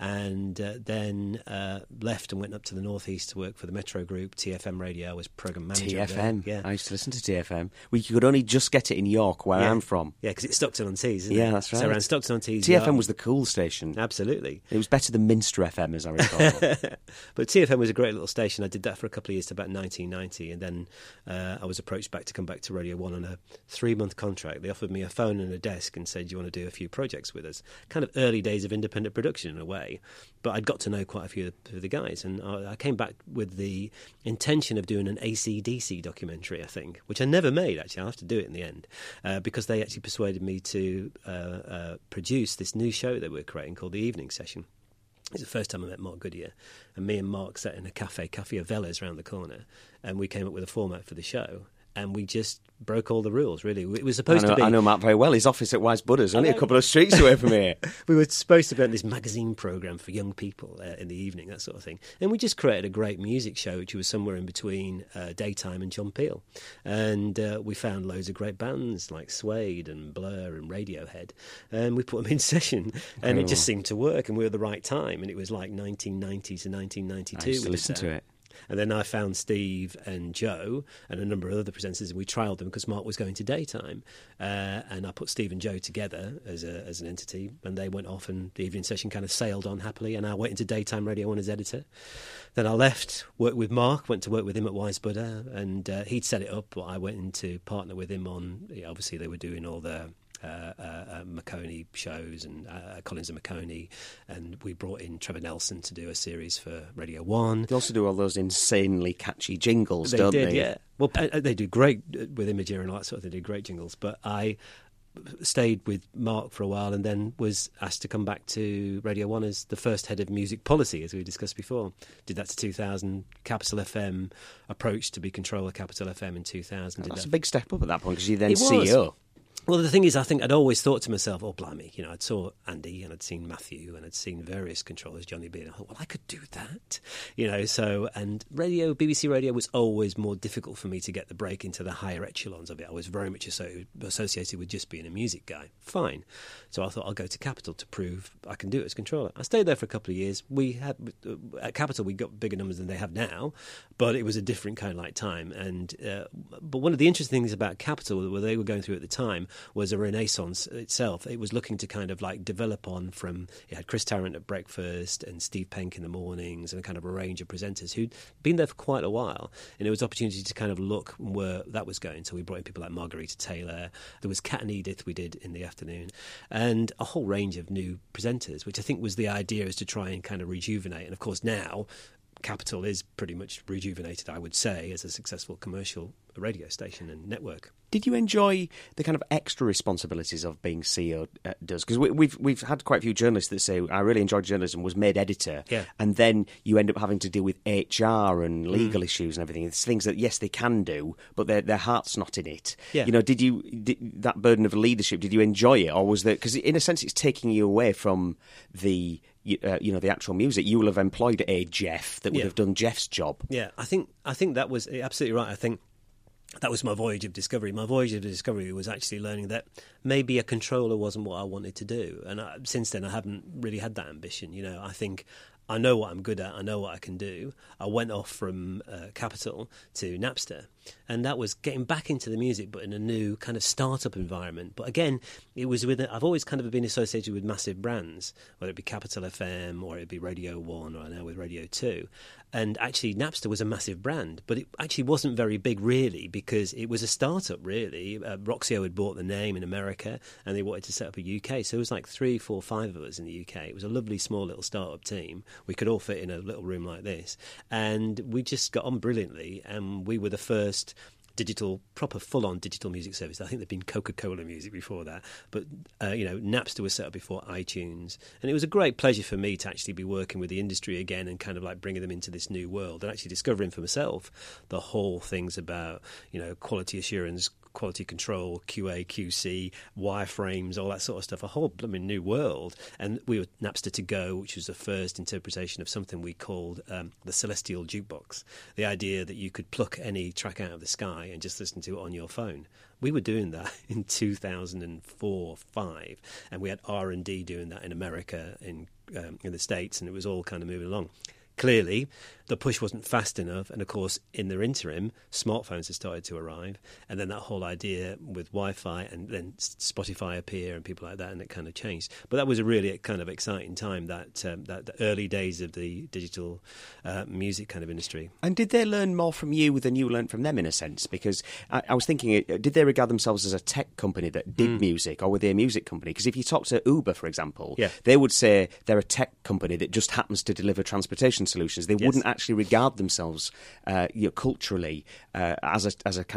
and uh, then uh, left and went up to the northeast to work for the Metro Group, T F M Radio. I was programme manager. T F M. There. Yeah. I used to listen to T F M. We could only just get it in York, where Yeah. I'm from. Yeah, because it's Stockton on Tees, isn't Yeah, it? that's right. So around Stockton on Tees. T F M yeah. was the cool station. Absolutely. It was better than Minster F M, as I recall. But T F M was a great little station. I did that for a couple of years to about nineteen ninety, and then uh, I was approached back to come back to Radio one on a three-month contract. They offered me a phone and a desk and said, do you want to do a few projects with us? Kind of early days of independent production in a way. But I'd got to know quite a few of the guys, and I, I came back with the intention of doing an A C D C documentary, I think, which I never made, actually. I'll have to do it in the end, uh, because they actually persuaded me to uh, uh, produce this new show that we're creating called The Evening Session. It was the first time I met Mark Goodyear, and me and Mark sat in a cafe, Cafe Avella's around the corner, and we came up with a format for the show, and we just broke all the rules, really. It was supposed I know, to be... I know Mark very well. His office at Wise Buddha's only a couple of streets away from here. We were supposed to be on this magazine programme for young people uh, in the evening, that sort of thing. And we just created a great music show, which was somewhere in between uh, Daytime and John Peel. And uh, we found loads of great bands like Suede and Blur and Radiohead, and we put them in session, and oh. it just seemed to work, and we were at the right time, and it was like nineteen ninety to nineteen ninety-two. I used to listen to it. And then I found Steve and Joe and a number of other presenters, and we trialled them because Mark was going to Daytime. Uh, and I put Steve and Joe together as a, as an entity, and they went off, and the evening session kind of sailed on happily, and I went into Daytime Radio one as editor. Then I left, worked with Mark, went to work with him at Wise Buddha, and uh, he'd set it up, but I went in to partner with him on, you know, obviously they were doing all the... Uh, uh, uh, Maconie shows and uh, Collins and Maconie, and we brought in Trevor Nelson to do a series for Radio One. They also do all those insanely catchy jingles, they don't did, they? Yeah. Well, uh, they do great with Imager and all that sort of thing. They do great jingles, but I stayed with Mark for a while and then was asked to come back to Radio One as the first head of music policy, as we discussed before. Did that to two thousand. Capital F M approached to be controller Capital F M in two thousand. Oh, that's that. a big step up at that point, because you then It C E O. was. Well, the thing is, I think I'd always thought to myself, oh, blimey, you know, I'd saw Andy and I'd seen Matthew and I'd seen various controllers, Johnny B, and I thought, well, I could do that, you know, so, and radio, B B C Radio was always more difficult for me to get the break into the higher echelons of it. I was very much associated with just being a music guy. Fine. So I thought I'll go to Capital to prove I can do it as controller. I stayed there for a couple of years. We had, at Capital, we got bigger numbers than they have now, but it was a different kind of like time. And, uh, but one of the interesting things about Capital, what they were going through at the time, was a renaissance itself. It was looking to kind of like develop on from, it had Chris Tarrant at breakfast and Steve Penk in the mornings and a kind of a range of presenters who'd been there for quite a while. And it was an opportunity to kind of look where that was going. So we brought in people like Margarita Taylor. There was Cat and Edith we did in the afternoon, and a whole range of new presenters, which I think was the idea, is to try and kind of rejuvenate. And of course now Capital is pretty much rejuvenated, I would say, as a successful commercial radio station and network. Did you enjoy the kind of extra responsibilities of being C E O uh, does? Because we, we've we've had quite a few journalists that say, I really enjoyed journalism, was made editor, yeah. and then you end up having to deal with H R and legal mm. issues and everything. It's things that, yes, they can do, but their their heart's not in it. Yeah. You know, did you did, that burden of leadership, did you enjoy it? Or was there, because in a sense it's taking you away from the... Uh, you know, the actual music. You will have employed a Jeff that would yeah. have done Jeff's job. Yeah, I think I think that was absolutely right. I think that was my voyage of discovery. My voyage of discovery was actually learning that maybe a controller wasn't what I wanted to do. And I, since then, I haven't really had that ambition. You know, I think I know what I'm good at. I know what I can do. I went off from uh, Capital to Napster, and that was getting back into the music, but in a new kind of startup environment. But again, it was with, I've always kind of been associated with massive brands, whether it be Capital F M or it be Radio One or now with Radio Two. And actually, Napster was a massive brand, but it actually wasn't very big, really, because it was a startup, really. Uh, Roxio had bought the name in America, and they wanted to set up a U K. So it was like three, four, five of us in the U K. It was a lovely, small little startup team. We could all fit in a little room like this. And we just got on brilliantly, and we were the first digital, proper full-on digital music service. I think there'd been Coca-Cola music before that, but uh, you know, Napster was set up before iTunes, and it was a great pleasure for me to actually be working with the industry again and kind of like bringing them into this new world and actually discovering for myself the whole things about, you know, quality assurance, quality control, Q A, Q C, wireframes, all that sort of stuff, a whole blooming new world. And we were Napster to Go, which was the first interpretation of something we called um, the Celestial Jukebox, the idea that you could pluck any track out of the sky and just listen to it on your phone. We were doing that in two thousand four, five, and we had R and D doing that in America, in um, in the States, and it was all kind of moving along. Clearly, the push wasn't fast enough, and of course, in the interim, smartphones had started to arrive, and then that whole idea with Wi-Fi, and then Spotify appear, and people like that, and it kind of changed. But that was a really kind of exciting time, that um, that the early days of the digital uh, music kind of industry. And did they learn more from you than you learned from them, in a sense? Because I, I was thinking, did they regard themselves as a tech company that did mm. music, or were they a music company? Because if you talk to Uber, for example, yeah. they would say they're a tech company that just happens to deliver transportation solutions. They yes. wouldn't actually regard themselves uh, you know, culturally uh, as a as a kind of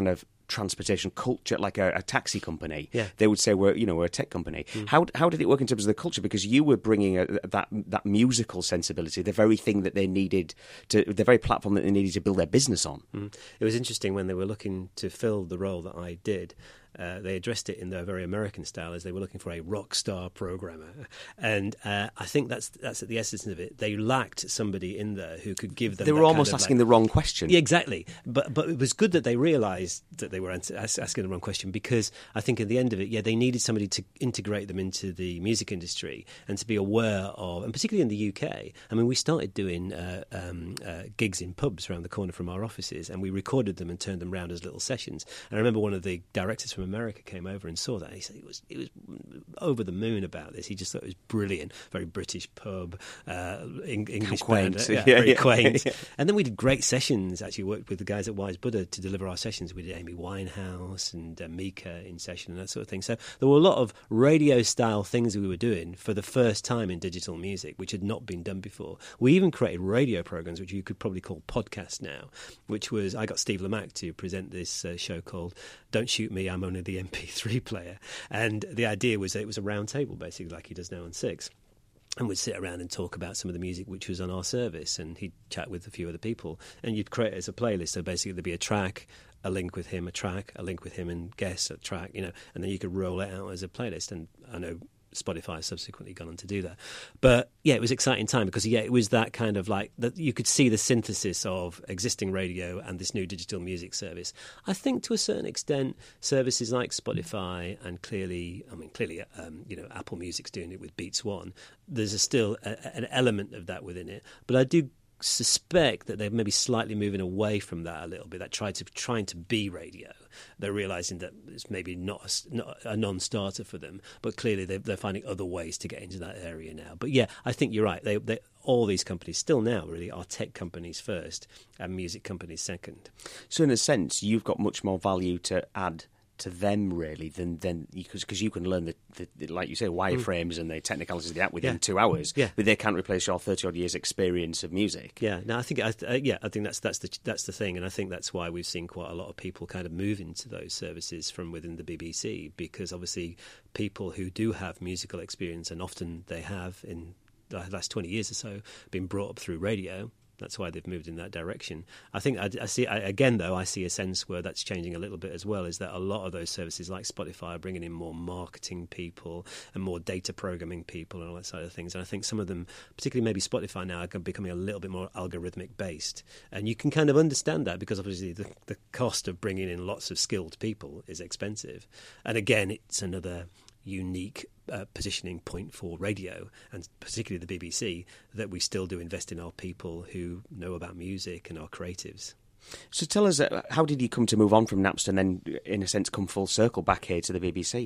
transportation culture, like a, a taxi company. Yeah. They would say we're you know we're a tech company. Mm. How how did it work in terms of the culture? Because you were bringing a, that that musical sensibility, the very thing that they needed to, the very platform that they needed to build their business on. Mm. It was interesting when they were looking to fill the role that I did. Uh, they addressed it in their very American style as they were looking for a rock star programmer, and uh, I think that's that's at the essence of it. They lacked somebody in there who could give them. They were that almost kind of asking like, the wrong question. Yeah, exactly. But but it was good that they realised that they were answer, asking the wrong question, because I think at the end of it, yeah, they needed somebody to integrate them into the music industry and to be aware of, and particularly in the U K. I mean, we started doing uh, um, uh, gigs in pubs around the corner from our offices, and we recorded them and turned them round as little sessions. And I remember one of the directors from America came over and saw that, and he said he was he was over the moon about this. He just thought it was brilliant, very British pub, uh, Eng- English quaint, band, uh, yeah, yeah, very yeah. quaint. And then we did great sessions. Actually, worked with the guys at Wise Buddha to deliver our sessions. We did Amy Winehouse and uh, Mika in session and that sort of thing. So there were a lot of radio style things we were doing for the first time in digital music, which had not been done before. We even created radio programs, which you could probably call podcasts now. Which was I got Steve Lamacq to present this uh, show called "Don't Shoot Me, I'm Only the M P three Player," and the idea was that it was a round table, basically, like he does now on Six, and we'd sit around and talk about some of the music which was on our service, and he'd chat with a few other people, and you'd create it as a playlist. So basically there'd be a track, a link with him, a track, a link with him and guest, a track, you know, and then you could roll it out as a playlist. And I know Spotify subsequently gone on to do that. But yeah, it was an exciting time because yeah, it was that kind of like that you could see the synthesis of existing radio and this new digital music service. I think to a certain extent, services like Spotify and clearly, I mean, clearly, um, you know, Apple Music's doing it with Beats One. There's a still a, an element of that within it, but I do suspect that they're maybe slightly moving away from that a little bit. That try to trying to be radio. They're realising that it's maybe not a, not a non-starter for them, but clearly they're, they're finding other ways to get into that area now. But yeah, I think you're right. They, they, all these companies still now really are tech companies first and music companies second. So in a sense, you've got much more value to add to them really than than because you can learn the, the, the like you say wireframes mm. and the technicalities of the app within yeah. two hours. Yeah, but they can't replace your thirty odd years experience of music. Yeah, no, I think I, uh, yeah, I think that's that's the that's the thing, and I think that's why we've seen quite a lot of people kind of move into those services from within the B B C, because obviously people who do have musical experience, and often they have in the last twenty years or so been brought up through radio. That's why they've moved in that direction. I think I, I see I, again, though, I see a sense where that's changing a little bit as well. Is that a lot of those services, like Spotify, are bringing in more marketing people and more data programming people and all that side of things. And I think some of them, particularly maybe Spotify now, are becoming a little bit more algorithmic based. And you can kind of understand that because obviously the, the cost of bringing in lots of skilled people is expensive. And again, it's another unique uh, positioning point for radio, and particularly the B B C, that we still do invest in our people who know about music and our creatives. So tell us, uh, how did you come to move on from Napster and then, in a sense, come full circle back here to the B B C?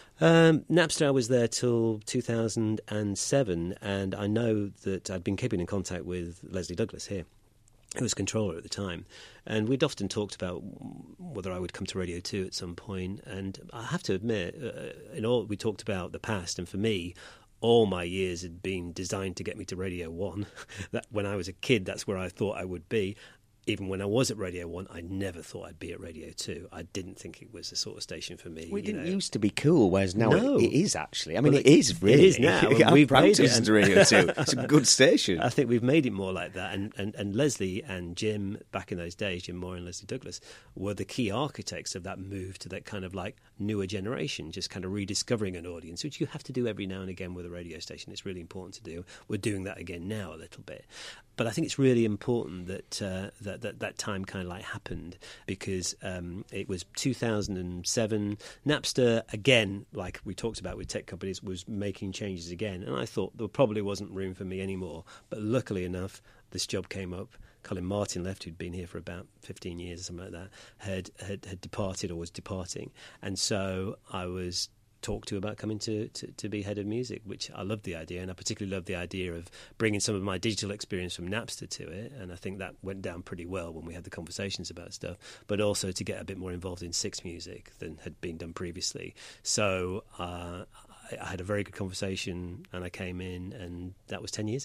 Um, Napster, I was there till two thousand seven, and I know that I'd been keeping in contact with Leslie Douglas here, who was controller at the time, and we'd often talked about whether I would come to Radio two at some point. And I have to admit, uh, in all we talked about the past, and for me, all my years had been designed to get me to Radio one. That when I was a kid, that's where I thought I would be. Even when I was at Radio one, I never thought I'd be at Radio two. I didn't think it was the sort of station for me. Well, it you didn't know. used to be cool, whereas now no. it, it is actually. I mean, well, it is really. It is now. I'm we've proud made to it, listen to Radio two. It's a good station. I think we've made it more like that. And, and, and Leslie and Jim, back in those days, Jim Moore and Leslie Douglas, were the key architects of that move to that kind of like newer generation, just kind of rediscovering an audience, which you have to do every now and again with a radio station. It's really important to do. We're doing that again now a little bit. But I think it's really important that uh, that, that that time kind of like happened, because um, it was two thousand seven. Napster, again, like we talked about with tech companies, was making changes again. And I thought there probably wasn't room for me anymore. But luckily enough, this job came up. Colin Martin left, who'd been here for about fifteen years or something like that, had, had, had departed or was departing. And so I was talked to about coming to, to, to be head of music, which I loved the idea, and I particularly loved the idea of bringing some of my digital experience from Napster to it, and I think that went down pretty well when we had the conversations about stuff, but also to get a bit more involved in Six music than had been done previously. So uh, I, I had a very good conversation, and I came in, and that was ten years ago.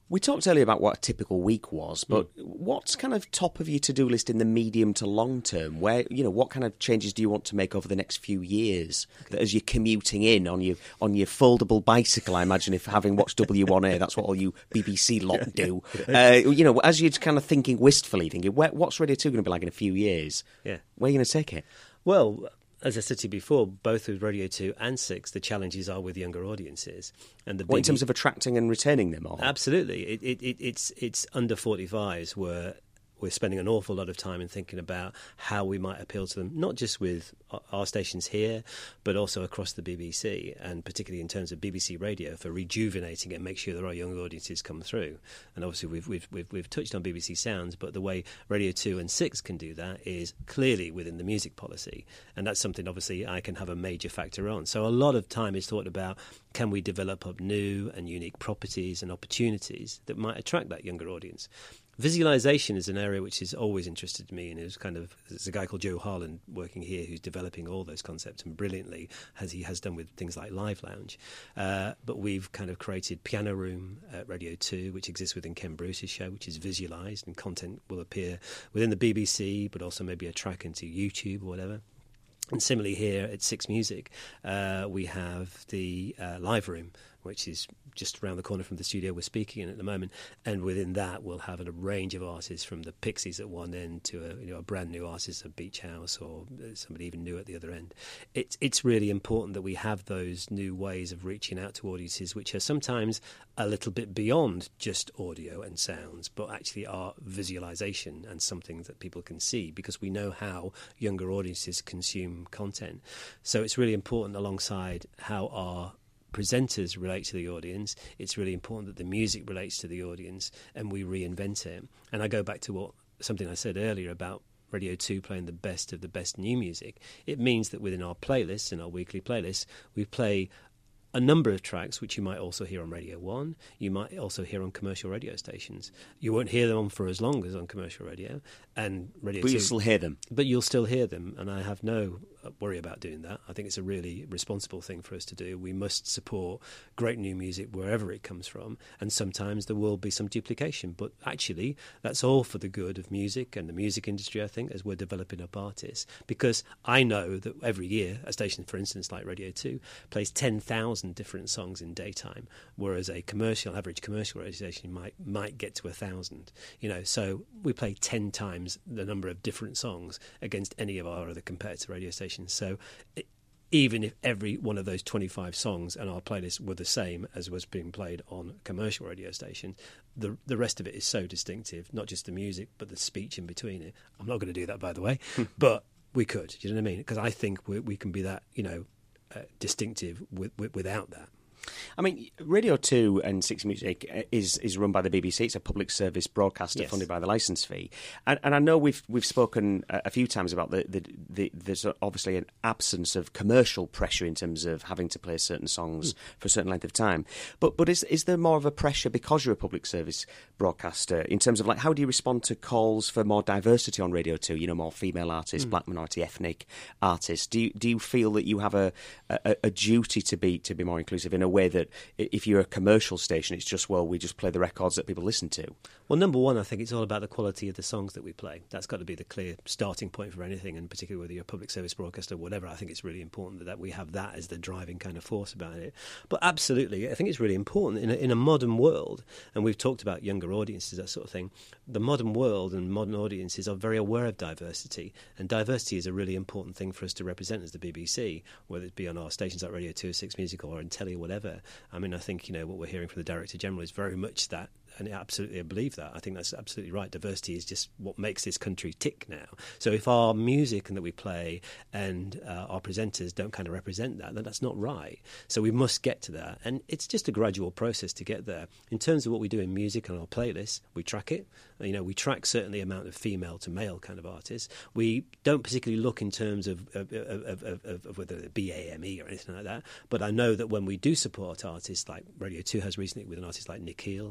We talked earlier about what a typical week was, but mm. what's kind of top of your to-do list in the medium to long term? Where, you know, what kind of changes do you want to make over the next few years? Okay. That as you're commuting in on your on your foldable bicycle, I imagine, if having watched W one A, that's what all you B B C lot do. Uh, you know, as you're kind of thinking wistfully, thinking, where, what's Radio two going to be like in a few years? Yeah, where are you going to take it? Well, as I said to you before, both with Radio two and six, the challenges are with younger audiences. And the what, in terms of attracting and retaining them? Or? Absolutely. It, it, it, it's, it's under forty-fives where we're spending an awful lot of time in thinking about how we might appeal to them, not just with our stations here, but also across the B B C, and particularly in terms of B B C Radio for rejuvenating it and make sure that our young audiences come through. And obviously we've, we've, we've, we've touched on B B C Sounds, but the way Radio two and six can do that is clearly within the music policy. And that's something, obviously, I can have a major factor on. So a lot of time is thought about, can we develop up new and unique properties and opportunities that might attract that younger audience? Visualization is an area which has always interested me, and it was kind of there's a guy called Joe Harland working here who's developing all those concepts, and brilliantly as he has done with things like Live Lounge. Uh, but we've kind of created Piano Room at Radio two, which exists within Ken Bruce's show, which is visualized, and content will appear within the B B C, but also maybe a track into YouTube or whatever. And similarly here at Six Music, uh, we have the uh, Live Room, which is just around the corner from the studio we're speaking in at the moment. And within that, we'll have a range of artists from the Pixies at one end to a, you know, a brand new artist at Beach House or somebody even new at the other end. It's, it's really important that we have those new ways of reaching out to audiences, which are sometimes a little bit beyond just audio and sounds, but actually are visualization and something that people can see, because we know how younger audiences consume content. So it's really important, alongside how our presenters relate to the audience, it's really important that the music relates to the audience and we reinvent it. And I go back to what something I said earlier about Radio two playing the best of the best new music. It means that within our playlists, in our weekly playlists, we play a number of tracks which you might also hear on Radio one, you might also hear on commercial radio stations. You won't hear them on for as long as on commercial radio. And Radio but two, you'll still hear them. But you'll still hear them, and I have no worry about doing that. I think it's a really responsible thing for us to do. We must support great new music wherever it comes from, and sometimes there will be some duplication, but actually that's all for the good of music and the music industry, I think, as we're developing up artists. Because I know that every year a station, for instance, like Radio two, plays ten thousand different songs in daytime, whereas a commercial, average commercial radio station might might get to a thousand. You know, so we play ten times the number of different songs against any of our other competitor radio stations. So it, even if every one of those twenty-five songs and our playlists were the same as was being played on commercial radio stations, the the rest of it is so distinctive, not just the music, but the speech in between it. I'm not going to do that, by the way, but we could, you know what I mean? Because I think we, we can be that, you know, uh, distinctive with, with, without that. I mean, Radio two and Six Music is is run by the B B C. It's a public service broadcaster, yes, funded by the licence fee. And, and I know we've we've spoken a few times about the, the, the there's obviously an absence of commercial pressure in terms of having to play certain songs mm. for a certain length of time. But but is is there more of a pressure because you're a public service broadcaster in terms of, like, how do you respond to calls for more diversity on Radio two? You know, more female artists, mm. black minority, ethnic artists. Do you do you feel that you have a, a, a duty to be to be more inclusive in a way that if you're a commercial station, it's just, well, we just play the records that people listen to? Well, number one, I think it's all about the quality of the songs that we play. That's got to be the clear starting point for anything, and particularly whether you're a public service broadcaster or whatever. I think it's really important that, that we have that as the driving kind of force about it. But absolutely, I think it's really important in a, in a modern world, and we've talked about younger audiences, that sort of thing. The modern world and modern audiences are very aware of diversity, and diversity is a really important thing for us to represent as the B B C, whether it be on our stations like Radio two or Six Music or in telly or whatever. I mean, I think, you know, what we're hearing from the Director General is very much that, and absolutely I believe that. I think that's absolutely right. Diversity is just what makes this country tick now. So if our music and that we play and uh, our presenters don't kind of represent that, then that's not right. So we must get to that. And it's just a gradual process to get there. In terms of what we do in music and our playlists, we track it. You know, we track certainly the amount of female to male kind of artists. We don't particularly look in terms of, of, of, of, of, of whether it be A M E or anything like that. But I know that when we do support artists, like Radio two has recently with an artist like Nikhil,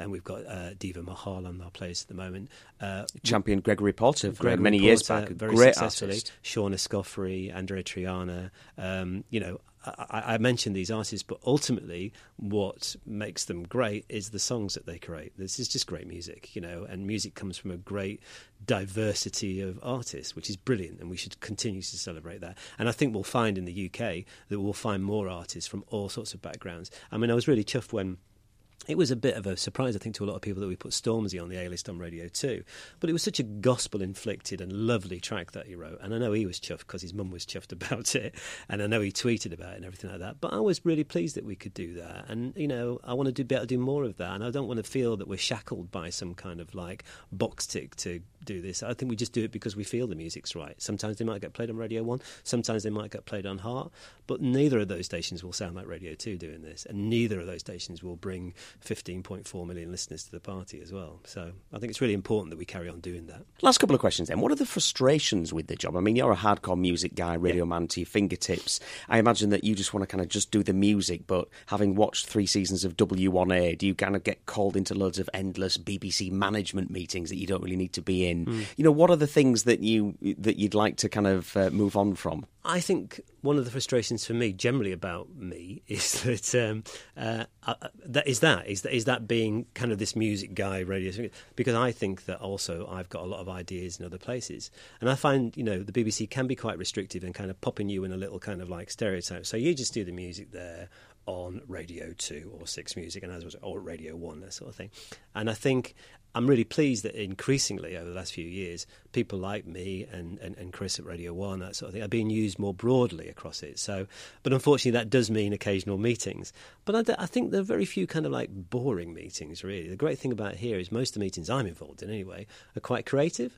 and we've got uh, Diva Mahal on our playlist at the moment. Uh, Champion Gregory Porter, Gregory many Porter, years back, very great successfully. artist. Shauna Scoffrey, Andrea Triana, um, you know, I, I mentioned these artists, but ultimately what makes them great is the songs that they create. This is just great music, you know, and music comes from a great diversity of artists, which is brilliant, and we should continue to celebrate that. And I think we'll find in the U K that we'll find more artists from all sorts of backgrounds. I mean, I was really chuffed when... It was a bit of a surprise, I think, to a lot of people that we put Stormzy on the A-list on Radio two. But it was such a gospel-inflicted and lovely track that he wrote. And I know he was chuffed because his mum was chuffed about it. And I know he tweeted about it and everything like that. But I was really pleased that we could do that. And, you know, I want to do, be able to do more of that. And I don't want to feel that we're shackled by some kind of, like, box tick to do this. I think we just do it because we feel the music's right. Sometimes they might get played on Radio one. Sometimes they might get played on Heart. But neither of those stations will sound like Radio two doing this. And neither of those stations will bring fifteen point four million listeners to the party as well. So I think it's really important that we carry on doing that. Last couple of questions then. What are the frustrations with the job? I mean, you're a hardcore music guy, radio yeah. man to your fingertips. I imagine that you just want to kind of just do the music, but having watched three seasons of W one A, do you kind of get called into loads of endless B B C management meetings that you don't really need to be in? Mm. You know, what are the things that, you, that you'd like to kind of uh, move on from? I think one of the frustrations for me, generally about me, is that um, uh, uh, that is that is that is that being kind of this music guy, radio, because I think that also I've got a lot of ideas in other places, and I find, you know, the B B C can be quite restrictive and kind of popping you in a little kind of like stereotype. So you just do the music there on Radio two or Six Music, and as was or Radio One, that sort of thing. And I think I'm really pleased that increasingly over the last few years, people like me and, and, and Chris at Radio One, that sort of thing, are being used more broadly across it. So, but unfortunately, that does mean occasional meetings. But I, I think there are very few kind of like boring meetings, really. The great thing about here is most of the meetings I'm involved in, anyway, are quite creative.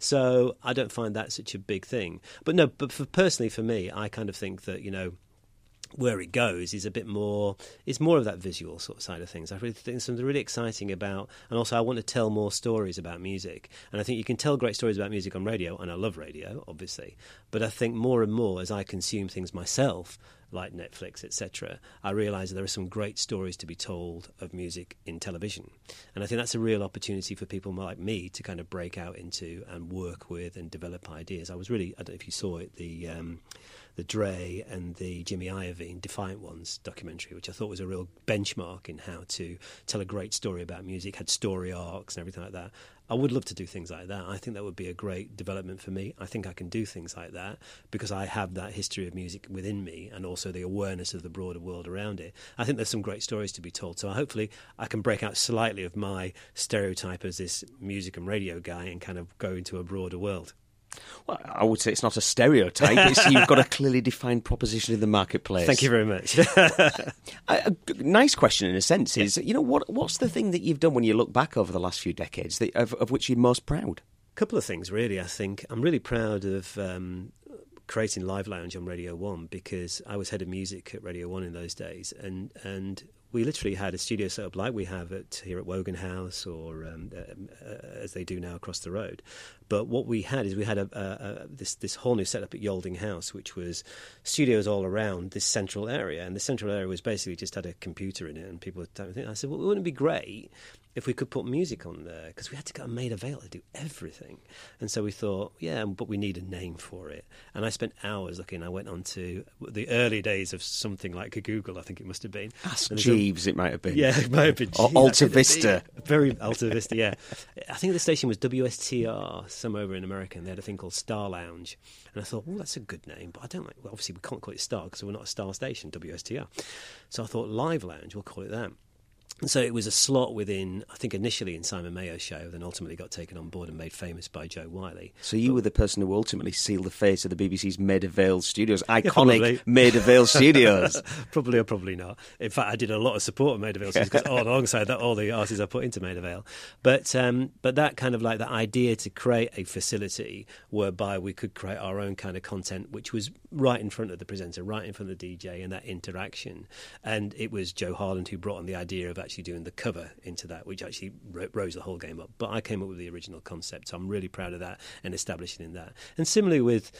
So I don't find that such a big thing. But no, but for, personally for me, I kind of think that, you know, where it goes is a bit more, it's more of that visual sort of side of things. I really think there's something really exciting about, and also I want to tell more stories about music. And I think you can tell great stories about music on radio, and I love radio, obviously. But I think more and more as I consume things myself, like Netflix, et cetera, I realise that there are some great stories to be told of music in television. And I think that's a real opportunity for people like me to kind of break out into and work with and develop ideas. I was really, I don't know if you saw it, the... Um, the Dre and the Jimmy Iovine Defiant Ones documentary, which I thought was a real benchmark in how to tell a great story about music, had story arcs and everything like that. I would love to do things like that. I think that would be a great development for me. I think I can do things like that because I have that history of music within me and also the awareness of the broader world around it. I think there's some great stories to be told. So hopefully I can break out slightly of my stereotype as this music and radio guy and kind of go into a broader world. Well, I would say it's not a stereotype. It's, you've got a clearly defined proposition in the marketplace. Thank you very much. a, a nice question, in a sense, is, you know, what what's the thing that you've done when you look back over the last few decades that, of, of which you're most proud? A couple of things, really, I think. I'm really proud of um, creating Live Lounge on Radio one because I was head of music at Radio one in those days, and and we literally had a studio set up like we have at here at Wogan House or um, uh, uh, as they do now across the road. But what we had is we had a, a, a, this this whole new setup at Yolding House, which was studios all around this central area. And the central area was basically just had a computer in it, and people would think. I said, well, wouldn't it be great if we could put music on there? Because we had to get Maida Vale to do everything. And so we thought, yeah, but we need a name for it. And I spent hours looking. I went on to the early days of something like a Google, I think it must have been. Ask Jeeves, a, it might have been. Yeah, it might have been. Or Jeeves, Alta Vista. Very Alta Vista, yeah. I think the station was W S T R, some over in America, and they had a thing called Star Lounge. And I thought, well, that's a good name, but I don't like, well, obviously we can't call it Star because we're not a Star station, W S T R. So I thought Live Lounge, we'll call it that. And so it was a slot within, I think initially in Simon Mayo's show, then ultimately got taken on board and made famous by Joe Wiley. So you but, were the person who ultimately sealed the face of the B B C's Maida Vale Studios, iconic yeah, Maida Vale Studios. Probably or probably not. In fact, I did a lot of support of Maida Vale Studios because alongside that, all the artists I put into Maida Vale. But, um, but that kind of like the idea to create a facility whereby we could create our own kind of content, which was right in front of the presenter, right in front of the D J and that interaction. And it was Joe Harland who brought on the idea of actually doing the cover into that, which actually rose the whole game up. But I came up with the original concept, so I'm really proud of that and establishing in that. And similarly with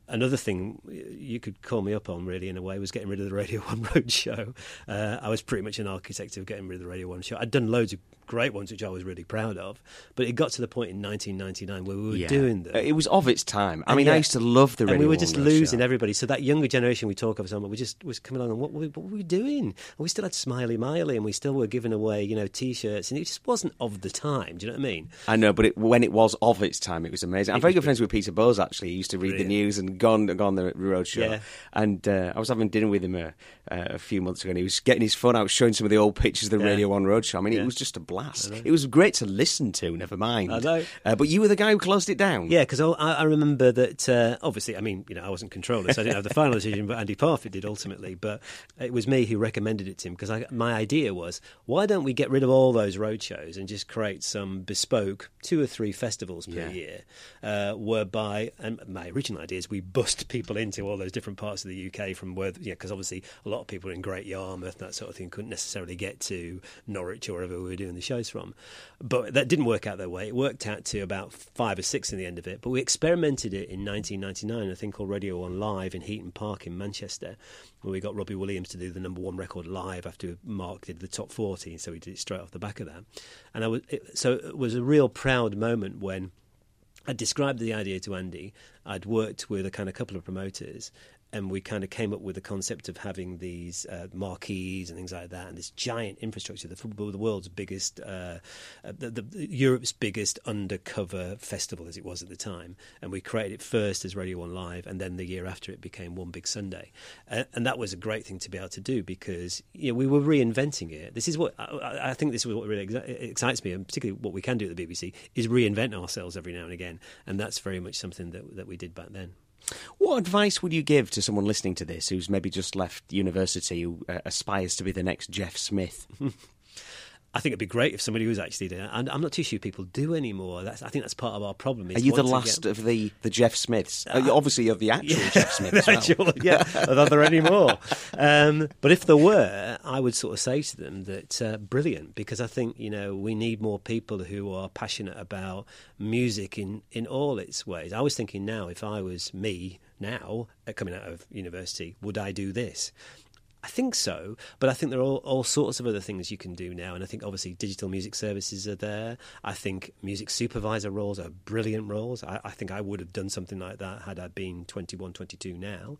another thing you could call me up on, really, in a way, was getting rid of the Radio one Roadshow. Uh, I was pretty much an architect of getting rid of the Radio one show. I'd done loads of great ones, which I was really proud of, but it got to the point in nineteen ninety-nine where we were yeah. doing them. It was of its time. I and mean, yeah, I used to love the Radio and we were one just Roadshow. losing everybody. So that younger generation we talk of, someone we just was coming along, and what, what were we doing? And we still had Smiley Miley, and we still were giving away, you know, T-shirts, and it just wasn't of the time. Do you know what I mean? I know, but it, when it was of its time, it was amazing. I'm it very good brilliant. friends with Peter Bowes, actually. He used to read brilliant. the news and go on, go on the Roadshow. Yeah. And uh, I was having dinner with him a, uh, a few months ago, and he was getting his phone out, showing some of the old pictures of the yeah. Radio one Roadshow. I mean, yeah. it was just a blast. It was great to listen to, never mind. I know. Uh, but you were the guy who closed it down. Yeah, because I, I remember that, uh, obviously, I mean, you know, I wasn't controller, so I didn't have the final decision, but Andy Parfitt did ultimately. But it was me who recommended it to him, because my idea was, why don't we get rid of all those roadshows and just create some bespoke two or three festivals per yeah. year, uh, whereby, and my original idea is we bust people into all those different parts of the U K from where, yeah, because obviously a lot of people in Great Yarmouth, that sort of thing, couldn't necessarily get to Norwich or wherever we were doing the shows from. But that didn't work out that way. It worked out to about five or six in the end of it. But we experimented it in nineteen ninety-nine, a thing called Radio one Live in Heaton Park in Manchester, where we got Robbie Williams to do the number one record live after Mark did the top forty, so we did it straight off the back of that. And I was it, so it was a real proud moment when I described the idea to Andy. I'd worked with a kind of couple of promoters, and we kind of came up with the concept of having these uh, marquees and things like that, and this giant infrastructure, the, the world's biggest, uh, the, the, Europe's biggest undercover festival, as it was at the time. And we created it first as Radio one Live, and then the year after it became One Big Sunday. Uh, and that was a great thing to be able to do, because you know, we were reinventing it. This is what I, I think. This is what really excites me, and particularly what we can do at the B B C is reinvent ourselves every now and again. And that's very much something that that we did back then. What advice would you give to someone listening to this who's maybe just left university, who uh, aspires to be the next Jeff Smith? I think it'd be great if somebody was actually doing it. And I'm not too sure people do anymore. That's, I think that's part of our problem. Is Are you the once last again, of the, the Jeff Smiths? Uh, Obviously, you're the actual yeah, Jeff Smith as well. Actual, yeah, are there any more? Um, but if there were, I would sort of say to them that uh, brilliant, because I think, you know, we need more people who are passionate about music in, in all its ways. I was thinking now, if I was me now, uh, coming out of university, would I do this? I think so, but I think there are all, all sorts of other things you can do now, and I think obviously digital music services are there. I think music supervisor roles are brilliant roles. I, I think I would have done something like that had I been twenty-one, twenty-two now.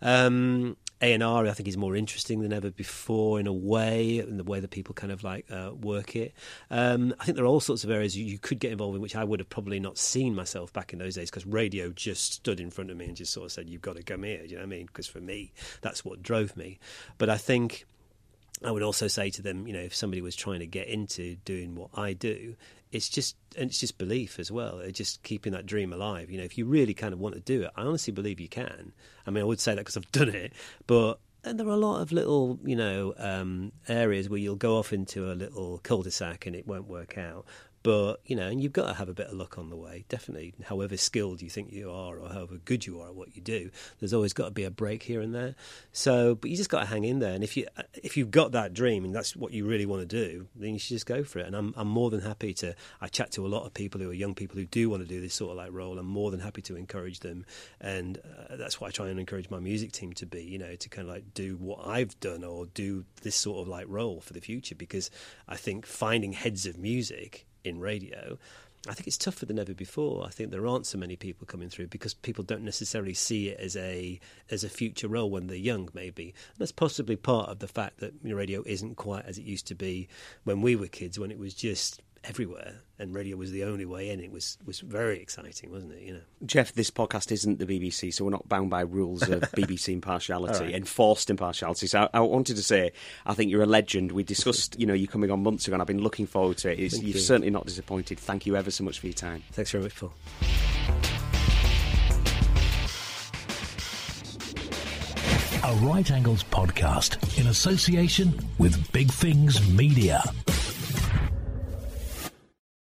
Um, A and R, I think, is more interesting than ever before in a way, in the way that people kind of like uh, work it. Um, I think there are all sorts of areas you, you could get involved in, which I would have probably not seen myself back in those days, because radio just stood in front of me and just sort of said, you've got to come here, do you know what I mean? Because for me, that's what drove me. But I think I would also say to them, you know, if somebody was trying to get into doing what I do, it's just and it's just belief as well. It's just keeping that dream alive. You know, if you really kind of want to do it, I honestly believe you can. I mean, I would say that because I've done it, but and there are a lot of little, you know, um, areas where you'll go off into a little cul-de-sac and it won't work out. But, you know, and you've got to have a bit of luck on the way, definitely. However skilled you think you are or however good you are at what you do, there's always got to be a break here and there. So, but you just got to hang in there. And if, you, if you've got that dream and that's what you really want to do, then you should just go for it. And I'm, I'm more than happy to, I chat to a lot of people who are young people who do want to do this sort of like role. I'm more than happy to encourage them. And uh, that's what I try and encourage my music team to be, you know, to kind of like do what I've done or do this sort of like role for the future. Because I think finding heads of music in radio, I think it's tougher than ever before. I think there aren't so many people coming through because people don't necessarily see it as a as a future role when they're young, maybe. And that's possibly part of the fact that you know, radio isn't quite as it used to be when we were kids, when it was just everywhere and radio was the only way in. It was was very exciting, wasn't it? You know, Jeff, this podcast isn't the B B C, so we're not bound by rules of B B C impartiality, right. Enforced impartiality. So I, I wanted to say, I think you're a legend. We discussed, you know, you coming on months ago, and I've been looking forward to it. It's, you've you. certainly not disappointed. Thank you ever so much for your time. Thanks very much, Paul. A Right Angles podcast in association with Big Things Media.